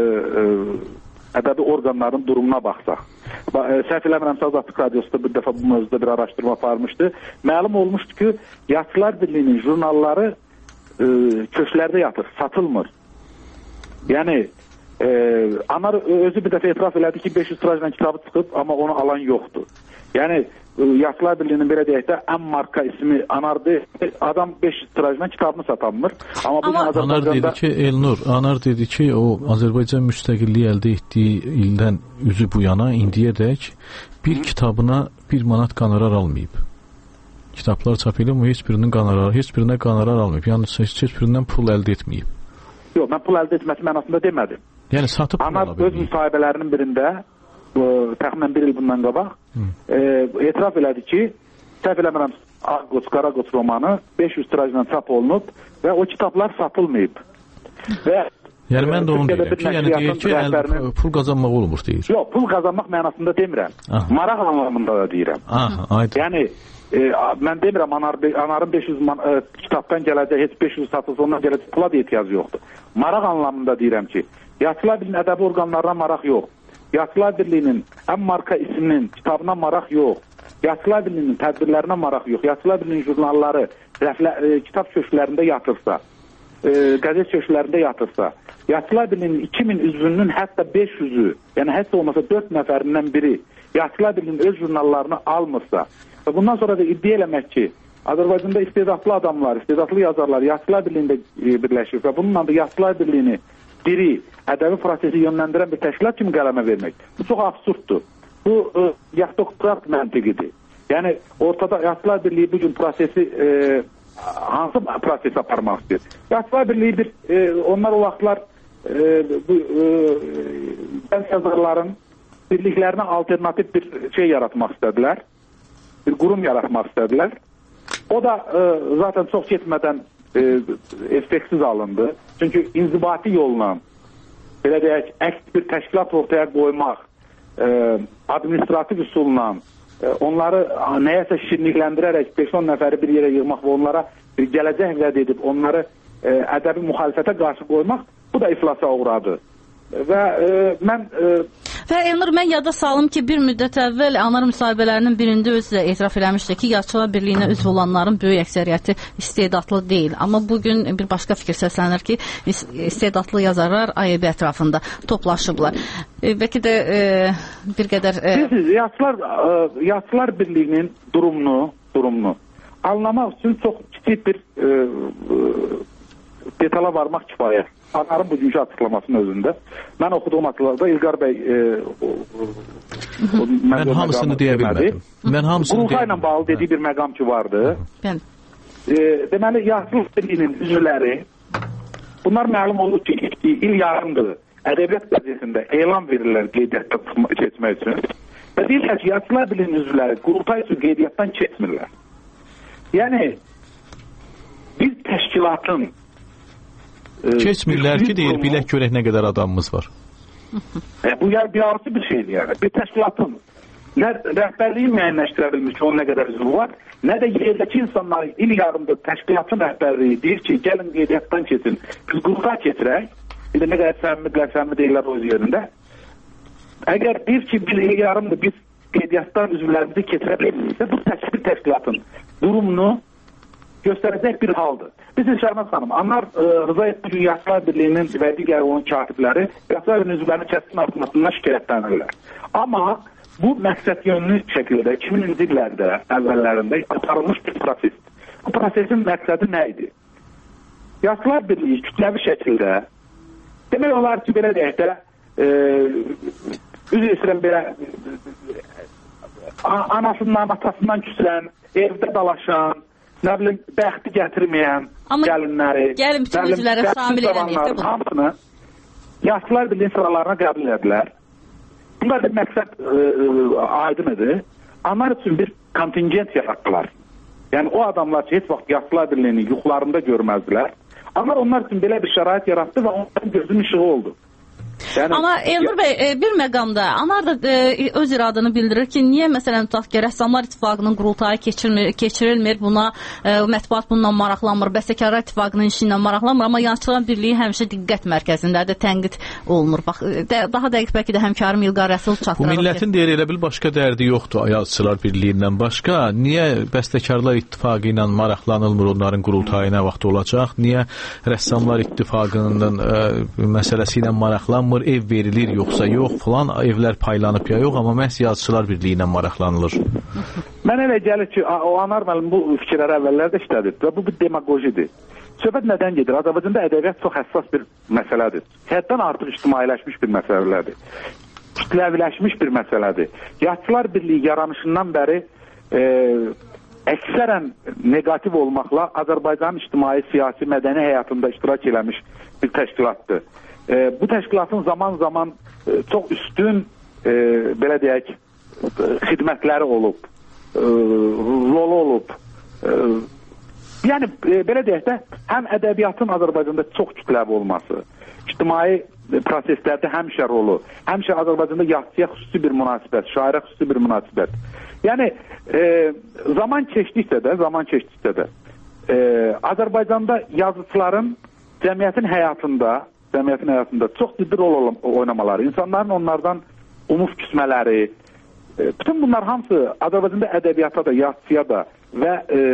ədəbi orqanların durumuna baxsaq, səhv eləmirəmsə Azadlıq Radiosu'da bir dəfə bu mövzuda bir araşdırma aparmışdı. Məlum olmuşdu ki, Yazıçılar Birliyinin jurnalları köşklərdə yatır, satılmır. Yəni, Anar özü bir dəfə etiraf elədi ki, 500 tirajla kitabı çıxıb, amma onu alan yoxdur. Yəni, Yazıçılar Birliyinin belə deyək də ən marka ismi Anar'dır. Adam 500 tirajla kitabını satanmır. Amma Anar dedi ki, Elnur, Anar dedi ki, o Azərbaycan müstəqilliyi əldə etdiyi ildən üzü bu yana indiyədək bir kitabına 1 manat qonorar almayıb. Kitablar çap edilib, heç birinə qonorar almayıb. Yəni heç birindən pul əldə etməyib. Yox, mən pul əldə etməsi mənasında demədim. Yəni satıb Anar öz müsahibələrinin birində təxminən bir il bundan qabaq etiraf elədi ki, səhv eləmirəm Ağqoç, Qaraqoç romanı 500 tirajla çap olunub və o kitablar satılmayıb. Yəni mən də onu deyirəm ki, yəni deyir ki, pul qazanmaq olmur deyir. Yox, pul qazanmaq mənasında demirəm. Maraq anlamında da deyirəm. Yəni mən demirəm Anarın 500 kitabdan gələcək, heç 500 satılsa ondan gələcək pula da ehtiyac yoxdur. Maraq anlamında deyirəm ki, Yazıçılar Birliyinin ədəbi orqanlarına maraq yox. Yazıçılar Birliyinin ən marka isminin kitabına maraq yox. Yazıçılar Birliyinin tədbirlərinə maraq yox. Yazıçılar Birliyinin jurnalları kitab köşklərində yatırsa, qəzet köşklərində yatırsa, Yazıçılar Birliyinin 2000 üzvünün hətta 500'ü, yəni hətta olmasa 4 nəfərindən biri Yazıçılar Birliyinin öz jurnallarını almırsa və bundan sonra da iddia eləmək ki, Azərbaycanda istedadlı adamlar, istedadlı yazarlar Yazıçılar Birliyində birləşir və bununla da Yazıçılar Birliyini biri ədəbi prosesi yönləndirən bir təşkilat kimi qələmə vermək. Bu çox absurddur. Bu yaxtokrat məntiqidir. Yəni ortada Yazıçılar Birliyi bugün prosesi hansı prosesi aparmaq istəyir? Yazıçılar Birliyi onlar o vaxtlar gənc yazarların birliklərinə alternatif bir şey yaratmaq istədilər. Bir qurum yaratmaq istədilər. O da zaten çox getmədən effektsiz alındı. Çünki inzibati yolla belə deyək, əks bir təşkilat ortaya qoymaq, administrativ üsulla onları nəyəsə şirinlikləndirərək 5-10 nəfəri bir yerə yığmaq və onlara bir gələcək vəd edib onları ədəbi müxalifətə qarşı qoymaq, bu da iflasa uğradı. Və mən Və Elnur, mən yada salım ki, bir müddət əvvəl anar müsahibələrinin birində özü də etiraf eləmişdi ki, Yazıçılar Birliyinə üzv olanların böyük əksəriyyəti istedadlı deyil. Amma bugün bir başqa fikir səslənir ki, istedadlı yazarlar AYB ətrafında toplaşıblar. Bəlkə də bir qədər... Yazıçılar Birliyinin durumunu anlamaq üçün çox kiçik bir detala varmaq kifayət. Anarın bugünkü açıqlamasının özündə. Mən oxuduğum açıqlarda İlqar bəy mən hamısını deyə bilmədim. Qurultay ilə bağlı dediyi bir məqam ki vardı. Deməli, Yazıçılar Birliyinin üzvləri bunlar məlum olur ki, il yarımdır. Ədəbiyyat qəzetində elan verirlər qeydiyyatdan keçmək üçün. Və deyirlər ki, Yazıçılar Birliyinin üzvləri qurultay üçün qeydiyyatdan keçmirlər. Yəni, bir təşkilatın keçmirlər ki, deyir, bilək görək nə qədər adamımız var. Bu bir arası bir şeydir yəni. Bir təşkilatın nə rəhbərliyi müəyyənləşdirə bilmiş ki, onun nə qədər üzvü var, nə də yerdəki insanlar il yarımda təşkilatın rəhbərliyi deyir ki, gəlin qeydiyyatdan keçin, biz qurultay keçirək, bir də nə qədər səmimi deyirlər o yerində. Əgər deyir ki, bir il yarımdır, biz qeydiyyatdan üzvlərimizi keçirə bilmirsə, bu təşkilatın durumunu göstərəcək bir haldır. Biz Şahnaz xanım, Anar Rızayev bugün Yazıçılar Birliyinin və digər onun katibləri Yazıçılar Birliyinin üzvlərinin kəskin artırmasından şikayətlənirlər. Amma bu məqsəd yönlü şəkildə 2000-ci illərdə əvvəllərində aparılmış bir proses. Bu prosesin məqsədi nə idi? Yazıçılar Birliyi kütləvi şəkildə demək olar ki, belə deyək də üzr istəyirəm belə anasından, atasından küsülən, evdə dalaşan, nə bilim, bəxti gətirməyən gəlinləri, gəlin bütün üzvləri şamil edəməyək də hamısını Yazıçılar Birliyinin sıralarına qəbul edilər. Bunlar da məqsəd aydınıdır. Onlar üçün bir kontingent yaratdılar. Yəni o adamlar ki, heç vaxt Yazıçılar Birliyini yuxularında görməzdilər. Amma onlar üçün belə bir şərait yaratdı və onların gözünün işığı oldu. Yəni, amma Elnur bəy, bir məqamda Anar da öz iradını bildirir ki, niyə məsələn tutaq ki, Rəssamlar İttifaqının qurultayı keçirilmir, buna mətbuat bununla maraqlanmır, Bəstəkarlar İttifaqının işi ilə maraqlanmır, amma Yazıçılar Birliyi həmişə diqqət mərkəzindədir, tənqid olunur. Bax, daha dəqiq bəlkə də həmkarım İlqar Rəsul çatdırır. Bu millətin deyir elə bil başqa dərdi yoxdur Yazıçılar Birliyindən başqa. Niyə Bəstəkarlar İttifaqı ilə maraqlanılmır, onların qurultayı nə vaxt olacaq? Niyə Rəssamlar İttifaqının məsələsi ilə maraqlanmır? Ev verilir yoxsa yox, falan evlər paylanıb ya yox, amma məhz Yazıçılar Birliyi ilə maraqlanılır. Mənə elə gəlir ki, o Anar müəllim bu fikirləri əvvəllərdə işlədir və bu bir demagojidir. Söhbət nədən gedir? Azərbaycanda ədəbiyyat çox həssas bir məsələdir. Həddən artıq ictimailəşmiş bir məsələdir. Kütləviləşmiş bir məsələdir. Yazıçılar Birliyi yaranışından bəri əksərən negativ olmaqla Azərbaycanın ictimai, siyasi, mədəni həyatında iştirak eləmiş bir təşkilatdır. Bu təşkilatın zaman-zaman çox üstün, belə deyək, xidmətləri olub, rolu olub. Yəni, belə deyək də, həm ədəbiyyatın Azərbaycanda çox kütləvi olması, ictimai proseslərdə həmişə rolu, həmişə Azərbaycanda yazıçıya xüsusi bir münasibət, şairə xüsusi bir münasibət. Yəni, zaman keçdikcə də, Azərbaycanda yazıçıların cəmiyyətin həyatında çox ciddi rol oynamaları, insanların onlardan umuf küsmələri, bütün bunlar hamısı Azərbaycanda ədəbiyyata da, yazıçıya da və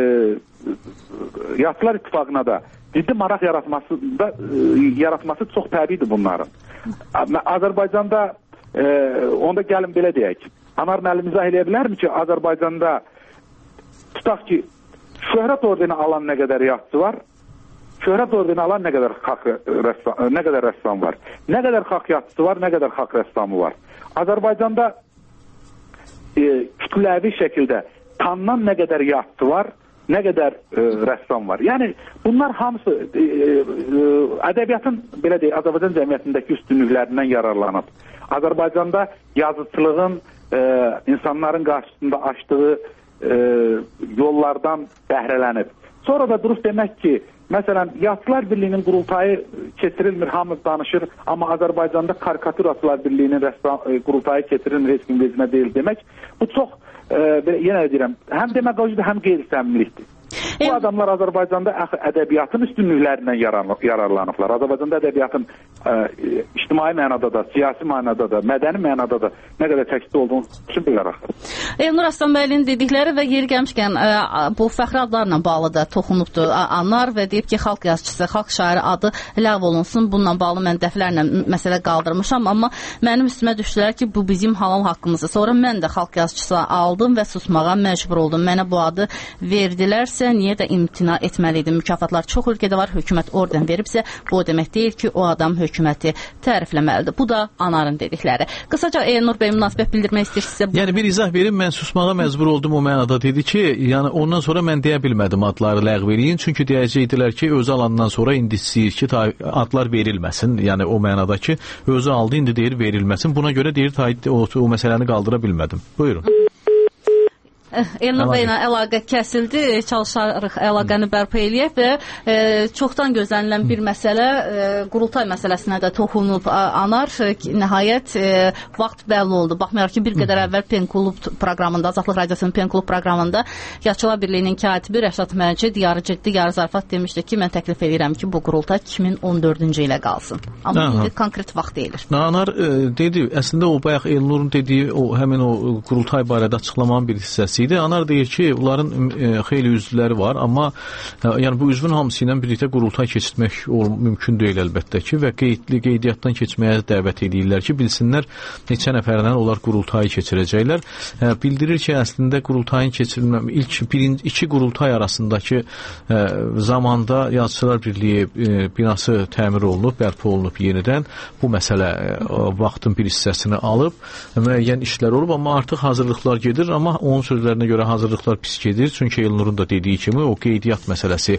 Yazıçılar İttifaqına da ciddi maraq yaratması çox təbiidir bunların. Azərbaycanda, onda gəlin belə deyək, Anar müəllim izah eləyə bilərmi ki, Azərbaycanda tutaq ki, şöhrət ordeni alan nə qədər yazıçı var, şöhrət ordeni alan nə qədər rəssam var, nə qədər xalq yazıçısı var, nə qədər xalq rəssamı var. Azərbaycanda kütləvi şəkildə tanınan nə qədər yazıçı var, nə qədər rəssam var. Yəni, bunlar hamısı ədəbiyyatın, belə deyək, Azərbaycan cəmiyyətindəki üstünlüklərindən yararlanıb. Azərbaycanda yazıçılığın insanların qarşısında açdığı yollardan bəhrələnib. Sonra da durub demək ki, məsələn, Yazıçılar Birliyinin qurultayı keçirilmir, hamı danışır, amma Azərbaycanda Karikaturaçılar Birliyinin qurultayı keçirilmir, heç kim vecinə deyil demək. Bu çox, yenə deyirəm, həm demagojidir, həm qeyri-səmimilikdir. Bu adamlar Azərbaycanda ədəbiyyatın üstünlüklərindən yararlanıblar. Azərbaycanda ədəbiyyatın ictimai mənada da, siyasi mənada da, mədəni mənada da nə qədər çəkisi olduğunu üçün bilərək. Elnur Aslanbəylinin dedikləri və yeri gəlmişkən bu fəxri adlarla bağlı da toxunubdur Anar və deyib ki, xalq yazıçısı, xalq şairi adı ləğv olunsun. Bununla bağlı mən dəfələrlə məsələ qaldırmışam, amma mənim üstümə düşdülər ki, bu bizim halal haqqımızdır. Sonra mən də xalq yazıçısı aldım və susmağa məcbur oldum. Mənə bu adı verdilərsə, niyə də imtina etməliydim? Mükafatlar çox ölkədə var, hökumət orden veribsə, bu o demək deyil ki, o adam hökuməti tərifləməlidir. Bu da Anarın dedikləri. Qısaca Elnur bəy münasibət bildirmək istəyirsinizsə. Yəni bir izah verim, mən susmağa məcbur oldum o mənada dedi ki, yəni ondan sonra mən deyə bilmədim adları ləğv eləyin, çünki deyəcəkdilər ki, özü alandan sonra indi istəyir ki, adlar verilməsin, yəni o mənada ki, özü aldı, indi deyir verilməsin. Buna görə deyir o məsələni qaldıra bilmədim. Buyurun. Elnur bəylə əlaqə kəsildi, çalışarıq əlaqəni bərpa eləyək və çoxdan gözlənilən bir məsələ, qurultay məsələsinə də toxunub Anar. Nəhayət vaxt bəlli oldu. Baxmayaraq ki, bir qədər əvvəl Pen Klub proqramında, Azadlıq Radiosunun Pen Klub proqramında Yazıçılar Birliyinin katibi Rəşad Məcid yarı ciddi, yarı zarafat demişdi ki, mən təklif edirəm ki, bu qurultay 2014-cü ilə qalsın. Amma indi konkret vaxt deyilir. Anar dedi, əslində o bayaq Elnurun dediyi həmin o qurultay barədə açıqlamanın bir hissəsi idi. Anar deyir ki, onların xeyli üzvləri var, amma yəni bu üzvün hamısı ilə birlikdə qurultay keçirmək mümkün deyil əlbəttə ki və qeydiyyatdan keçməyə dəvət edirlər ki, bilsinlər neçə nəfərdən onlar qurultayı keçirəcəklər. Bildirir ki, əslində qurultayın keçirilməsi ilk iki qurultay arasındakı zamanda Yazıçılar Birliyi binası təmir olunub, bərpa olunub yenidən. Bu məsələ vaxtın bir hissəsini alıb, müəyyən işlər olub, amma artıq hazırlıqlar gedir, amma onun sözlərinə görə hazırlıqlar pis gedir. Çünki Elnurun da dediyi kimi o qeydiyyat məsələsi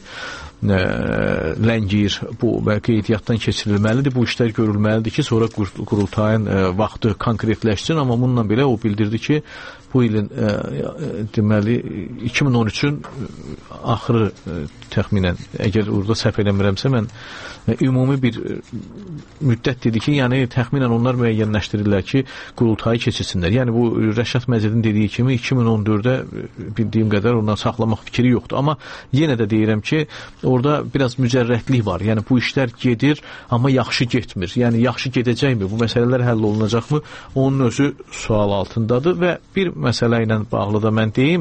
ləngiyir. Bu qeydiyyatdan keçirilməlidir. Bu işlər görülməlidir ki, sonra qurultayın vaxtı konkretləşsin. Amma bununla belə o bildirdi ki, bu ilin deməli 2013-ün axırı təxminən, əgər orada səhv eləmirəmsə, mən ümumi bir müddət dedi ki, yəni təxminən onlar müəyyənləşdirirlər ki, qurultayı keçirsinlər. Yəni bu Rəşad Məcidin dediyi kimi 2014-də bildiyim qədər ondan saxlamaq fikri yoxdur. Amma yenə də deyirəm ki, orada biraz mücərrətlik var. Yəni bu işlər gedir, amma yaxşı getmir. Yəni yaxşı gedəcəkmi? Bu məsələlər həll olunacaqmı? Onun özü sual altındadır və bir məsələ ilə bağlı da mən deyim,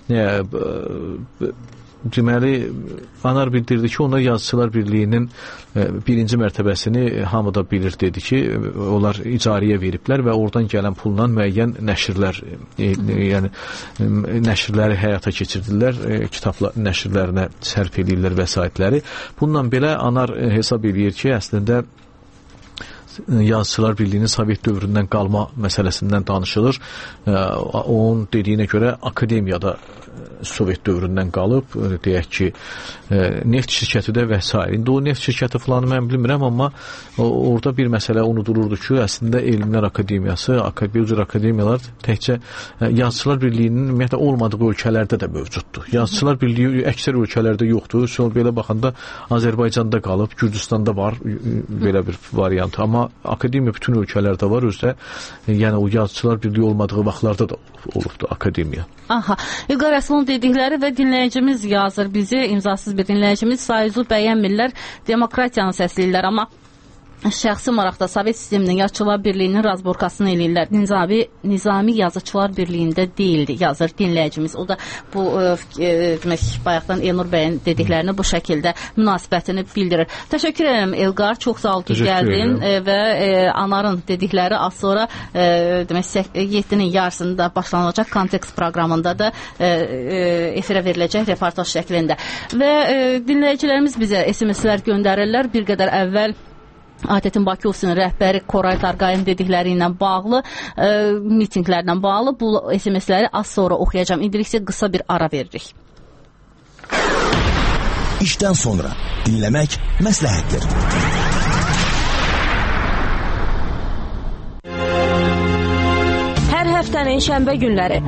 deməli, Anar bildirdi ki, onlar Yazıçılar Birliyinin birinci mərtəbəsini hamı da bilir, dedi ki, onlar icarəyə veriblər və oradan gələn pulla müəyyən nəşrlər, yəni nəşrləri həyata keçirdirlər, kitablar nəşrlərinə sərf edirlər vəsaitləri. Bununla belə Anar hesab edir ki, əslində Yazıçılar Birliyinin Sovet dövründən qalma məsələsindən danışılır. Onun dediyinə görə akademiyada Sovet dövründən qalıb, deyək ki, neft şirkəti də və s. İndi o neft şirkəti falanı mən bilmirəm, amma orada bir məsələ unudulurdu ki, əslində Elmlər Akademiyası, bu cür akademiyalar təkcə Yazıçılar Birliyinin ümumiyyətlə olmadığı ölkələrdə də mövcuddur. Yazıçılar Birliyi əksər ölkələrdə yoxdur. Sonra belə baxanda Azərbaycanda qalıb, Gürcüstanda var belə bir variant. Amma akademiya bütün ölkələrdə var özdə. Yəni o Yazıçılar Birliyi olmadığı vaxtlarda da olubdur akademiya. Aha. İlqar Rəsulun dedikləri və dinləyicimiz yazır bizi, imzasız bir dinləyicimiz, Sayzu bəyənmirlər, demokratiyanı səsləyirlər, amma şəxsi maraqda Sovet sisteminin Yazıçılar Birliyinin razborkasını eləyirlər. Nizami Yazıçılar Birliyində deyildi, yazır dinləyicimiz. O da bu demək, bayaqdan Elnur bəyin dediklərini bu şəkildə münasibətini bildirir. Təşəkkür edirəm Elqar, çox sağ ol ki, gəldin və Anarın dedikləri az sonra demək 7-nin yarısında başlanacaq kontekst proqramında da efirə veriləcək reportaj şəklində. Və dinləyicilərimiz bizə SMS-lər göndərirlər. Bir qədər əvvəl ATƏT-in Bakı ofisinin rəhbəri Koray Tarqayın dedikləri ilə bağlı, mitinqlərlə bağlı bu SMS-ləri az sonra oxuyacağım. İndiliksə qısa bir ara veririk. İşdən sonra dinləmək məsləhətdir. Hər həftənin şənbə günləri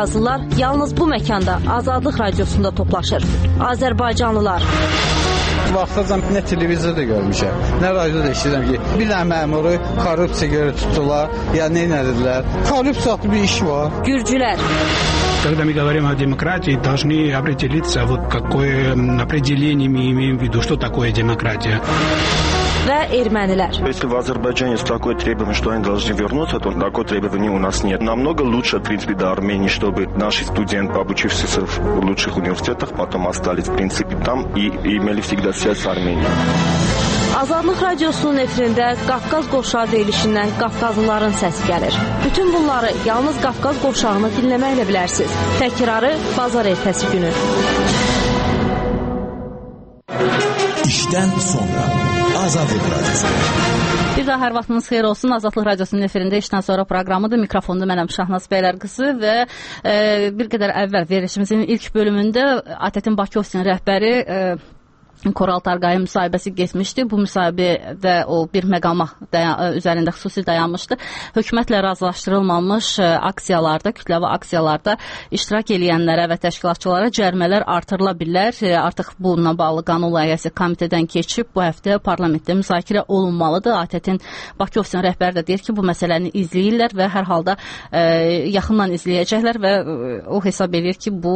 Qafqazlılar yalnız bu məkanda Azadlıq Radiosunda toplaşır. Azərbaycanlılar. vaxtacan nə televizorda görmüşəm, nə radioda eşidirəm ki, bir dənə məmuru korrupsiya görə tutdular, ya nə edilər? Korrupsiyalı bir iş var. Gürcülər. Когда мы говорим о демократии, должны определиться, вот какое определение мы имеем в виду, что такое демократия. Və ermənilər. Если в Азербайджане есть такое требование, что они должны вернуться, то такое требование у нас нет. Намного лучше, в принципе, до Армении, чтобы наши студенты, обучившиеся в лучших университетах, потом остались, в принципе, там и имели всегда связь с Арменией. Azadlıq Radiosunun efirində Qafqaz qoşağı deyilişindən Qafqazlıların səsi gəlir. Bütün bunları yalnız Qafqaz qoşağını dinləməklə bilərsiniz. Təkrarı bazar ertəsi günü. İşdən sonra Azadlıq Radiosu. Bir daha hər vaxtınız xeyir olsun. Azadlıq Radiosunun efirində işdən sonra proqramıdır. Mikrofonda mənəm Şahnaz Bəylərqızı və bir qədər əvvəl verilişimizin ilk bölümündə ATƏT-in Bakı ofisinin rəhbəri Koral Tarqayın müsahibəsi getmişdi. Bu müsahibədə o bir məqama üzərində xüsusi dayanmışdı. Hökumətlə razılaşdırılmamış aksiyalarda, kütləvi aksiyalarda iştirak edənlərə və təşkilatçılara cərimələr artırıla bilər. Artıq bununla bağlı qanun layihəsi komitədən keçib, bu həftə parlamentdə müzakirə olunmalıdır. ATƏT-in Bakı ofisinin rəhbəri də deyir ki, bu məsələni izləyirlər və hər halda yaxından izləyəcəklər və o hesab edir ki, bu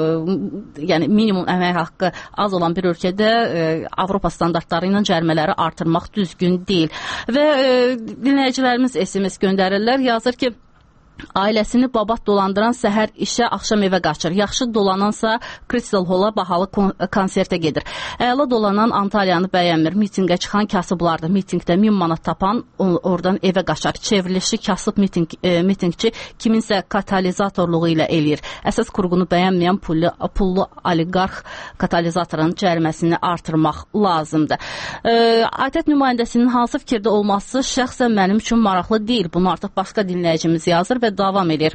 yəni minimum əmək haqqı az olan bir ölkədə Avropa standartları ilə cərimələri artırmaq düzgün deyil. Və dinləyicilərimiz SMS göndərirlər, yazır ki, ailəsini babat dolandıran səhər işə, axşam evə qaçır. Yaxşı dolanansa Crystal Hall-a bahalı konsertə gedir. Əla dolanan Antaliyanı bəyənmir. Mitingə çıxan kasıblardır. Mitingdə 1000 manat tapan oradan evə qaçar. Çevrilişi kasıb mitingçi kiminsə katalizatorluğu ilə eləyir. Əsas qurğunu bəyənməyən pullu oliqarx katalizatorun cəriməsini artırmaq lazımdır. ATƏT nümayəndəsinin hansı fikirdə olması şəxsən mənim üçün maraqlı deyil. Bunu artıq başqa dinləyicimiz yazır və davam edir.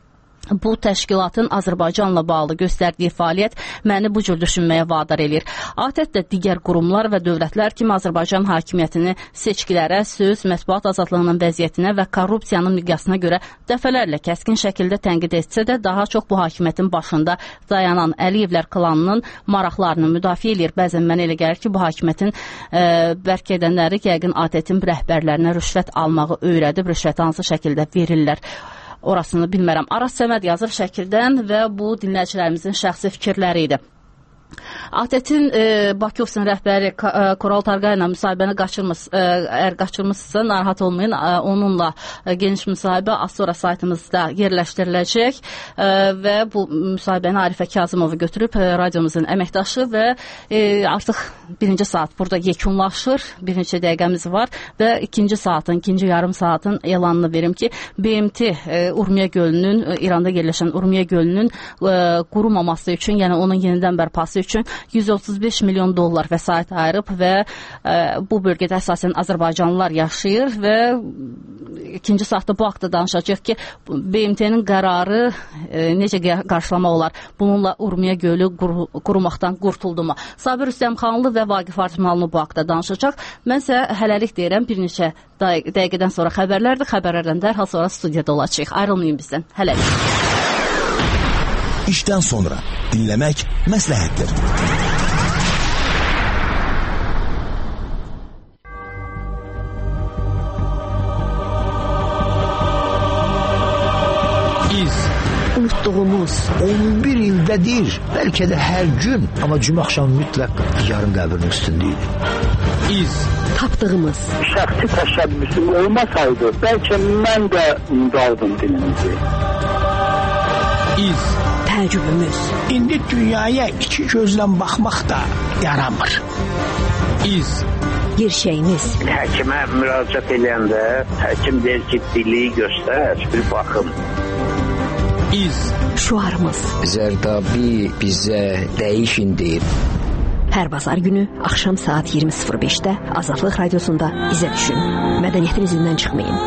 Bu təşkilatın Azərbaycanla bağlı göstərdiyi fəaliyyət məni bu cür düşünməyə vadar edir. ATƏT də digər qurumlar və dövlətlər kimi Azərbaycan hakimiyyətini seçkilərə, söz, mətbuat azadlığının vəziyyətinə və korrupsiyanın miqyasına görə dəfələrlə kəskin şəkildə tənqid etsə də, daha çox bu hakimiyyətin başında dayanan Əliyevlər klanının maraqlarını müdafiə edir. Bəzən mənə elə gəlir ki, bu hakimiyyətin bərk edənləri yəqin ATƏT-in rəhbərlərinə rüşvət almağı öyrədib, rüşvət hansı şəkildə verirlər. Orasını bilmərəm. Aras Səməd yazır Şəkildən və bu dinləyicilərimizin şəxsi fikirləri idi. ATƏT-in Bakı ofisinin rəhbəri Koral Tarqay ilə müsahibəni əgər qaçırmışsa, narahat olmayın. Onunla geniş müsahibə az sonra saytımızda yerləşdiriləcək və bu müsahibəni Arifə Kazımovu götürüb radiomuzun əməkdaşı və artıq birinci saat burada yekunlaşır. Bir neçə dəqiqəmiz var və ikinci yarım saatın elanını verim ki, BMT Urmiya gölünün, İranda yerləşən Urmiya gölünün qurumaması üçün, yəni onun yenidən bərpası üçün 135 milyon dollar vəsait ayırıb və bu bölgədə əsasən Azərbaycanlılar yaşayır və ikinci saatda bu haqda danışacaq ki, BMT-nin qərarı necə qarşılamaq olar? Bununla Urmiya gölü qurumaqdan qurtuldu mu? Sabir Rüstəmxanlı və Vaqif Artmalı bu haqda danışacaq. Mən isə hələlik deyirəm, bir neçə dəqiqədən sonra xəbərlərdir. Xəbərlərdən dərhal sonra studiyada olacaq. Ayrılmayın bizdən. Hələlik. İşdən sonra dinləmək məsləhətdir. Unutduğumuz 11 ildədir, bəlkə də hər gün, amma cümə axşamı mütləq yarım qəbrin üstündəydi. Tapdığımız şəxsi təşəbbüsüm olmasaydı, bəlkə mən də unudardım dilimizi. Təəccübümüz. İndi dünyaya iki gözlə baxmaq da yaramır. Gerçəyimiz. Həkimə müraciət edəndə həkim deyir ki, dili göstər, bir baxım. Şuarımız. Zərdabi bizə dəyişin deyib. Hər bazar günü axşam saat 20:05-də Azadlıq Radiosunda izə düşün. Mədəniyyətin izindən çıxmayın.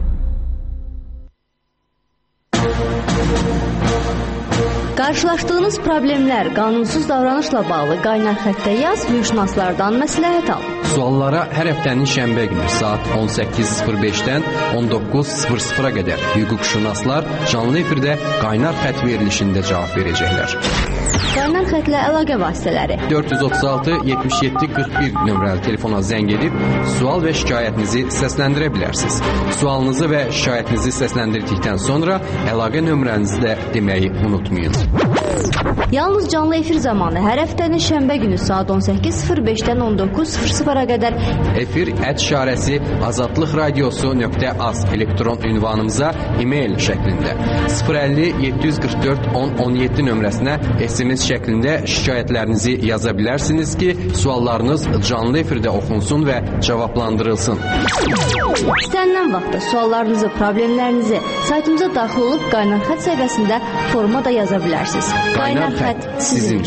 Karşılaştığınız Yaradığınız problemlər, qanunsuz davranışla bağlı qaynar xəttə yaz, hüquqşünaslardan məsləhət al. Suallara hər həftənin şənbə günü saat 18:05-dən 19:00-a qədər hüquqşünaslar canlı efirdə qaynar xətt verilişində cavab verəcəklər. Qaynar xətlə əlaqə vasitələri 436 77 41 nömrəli telefona zəng edib sual və şikayətinizi səsləndirə bilərsiniz. Sualınızı və şikayətinizi səsləndirdikdən sonra əlaqə nömrənizi də deməyi unutmayın. Yalnız canlı efir zamanı hər həftənin şənbə günü saat 18:05-dən 19:00-a qədər efir @azadlıqradiosu.az elektron ünvanımıza e-mail şəklində 050 744 1017 nömrəsinə SMS şəklində şikayətlərinizi yaza bilərsiniz ki, suallarınız canlı efirdə oxunsun və cavablandırılsın. İstənilən vaxtda suallarınızı, problemlərinizi saytımıza daxil olub qaynar xətt səhifəsində formada yaza bilərsiniz. Qaynar xətt sizin.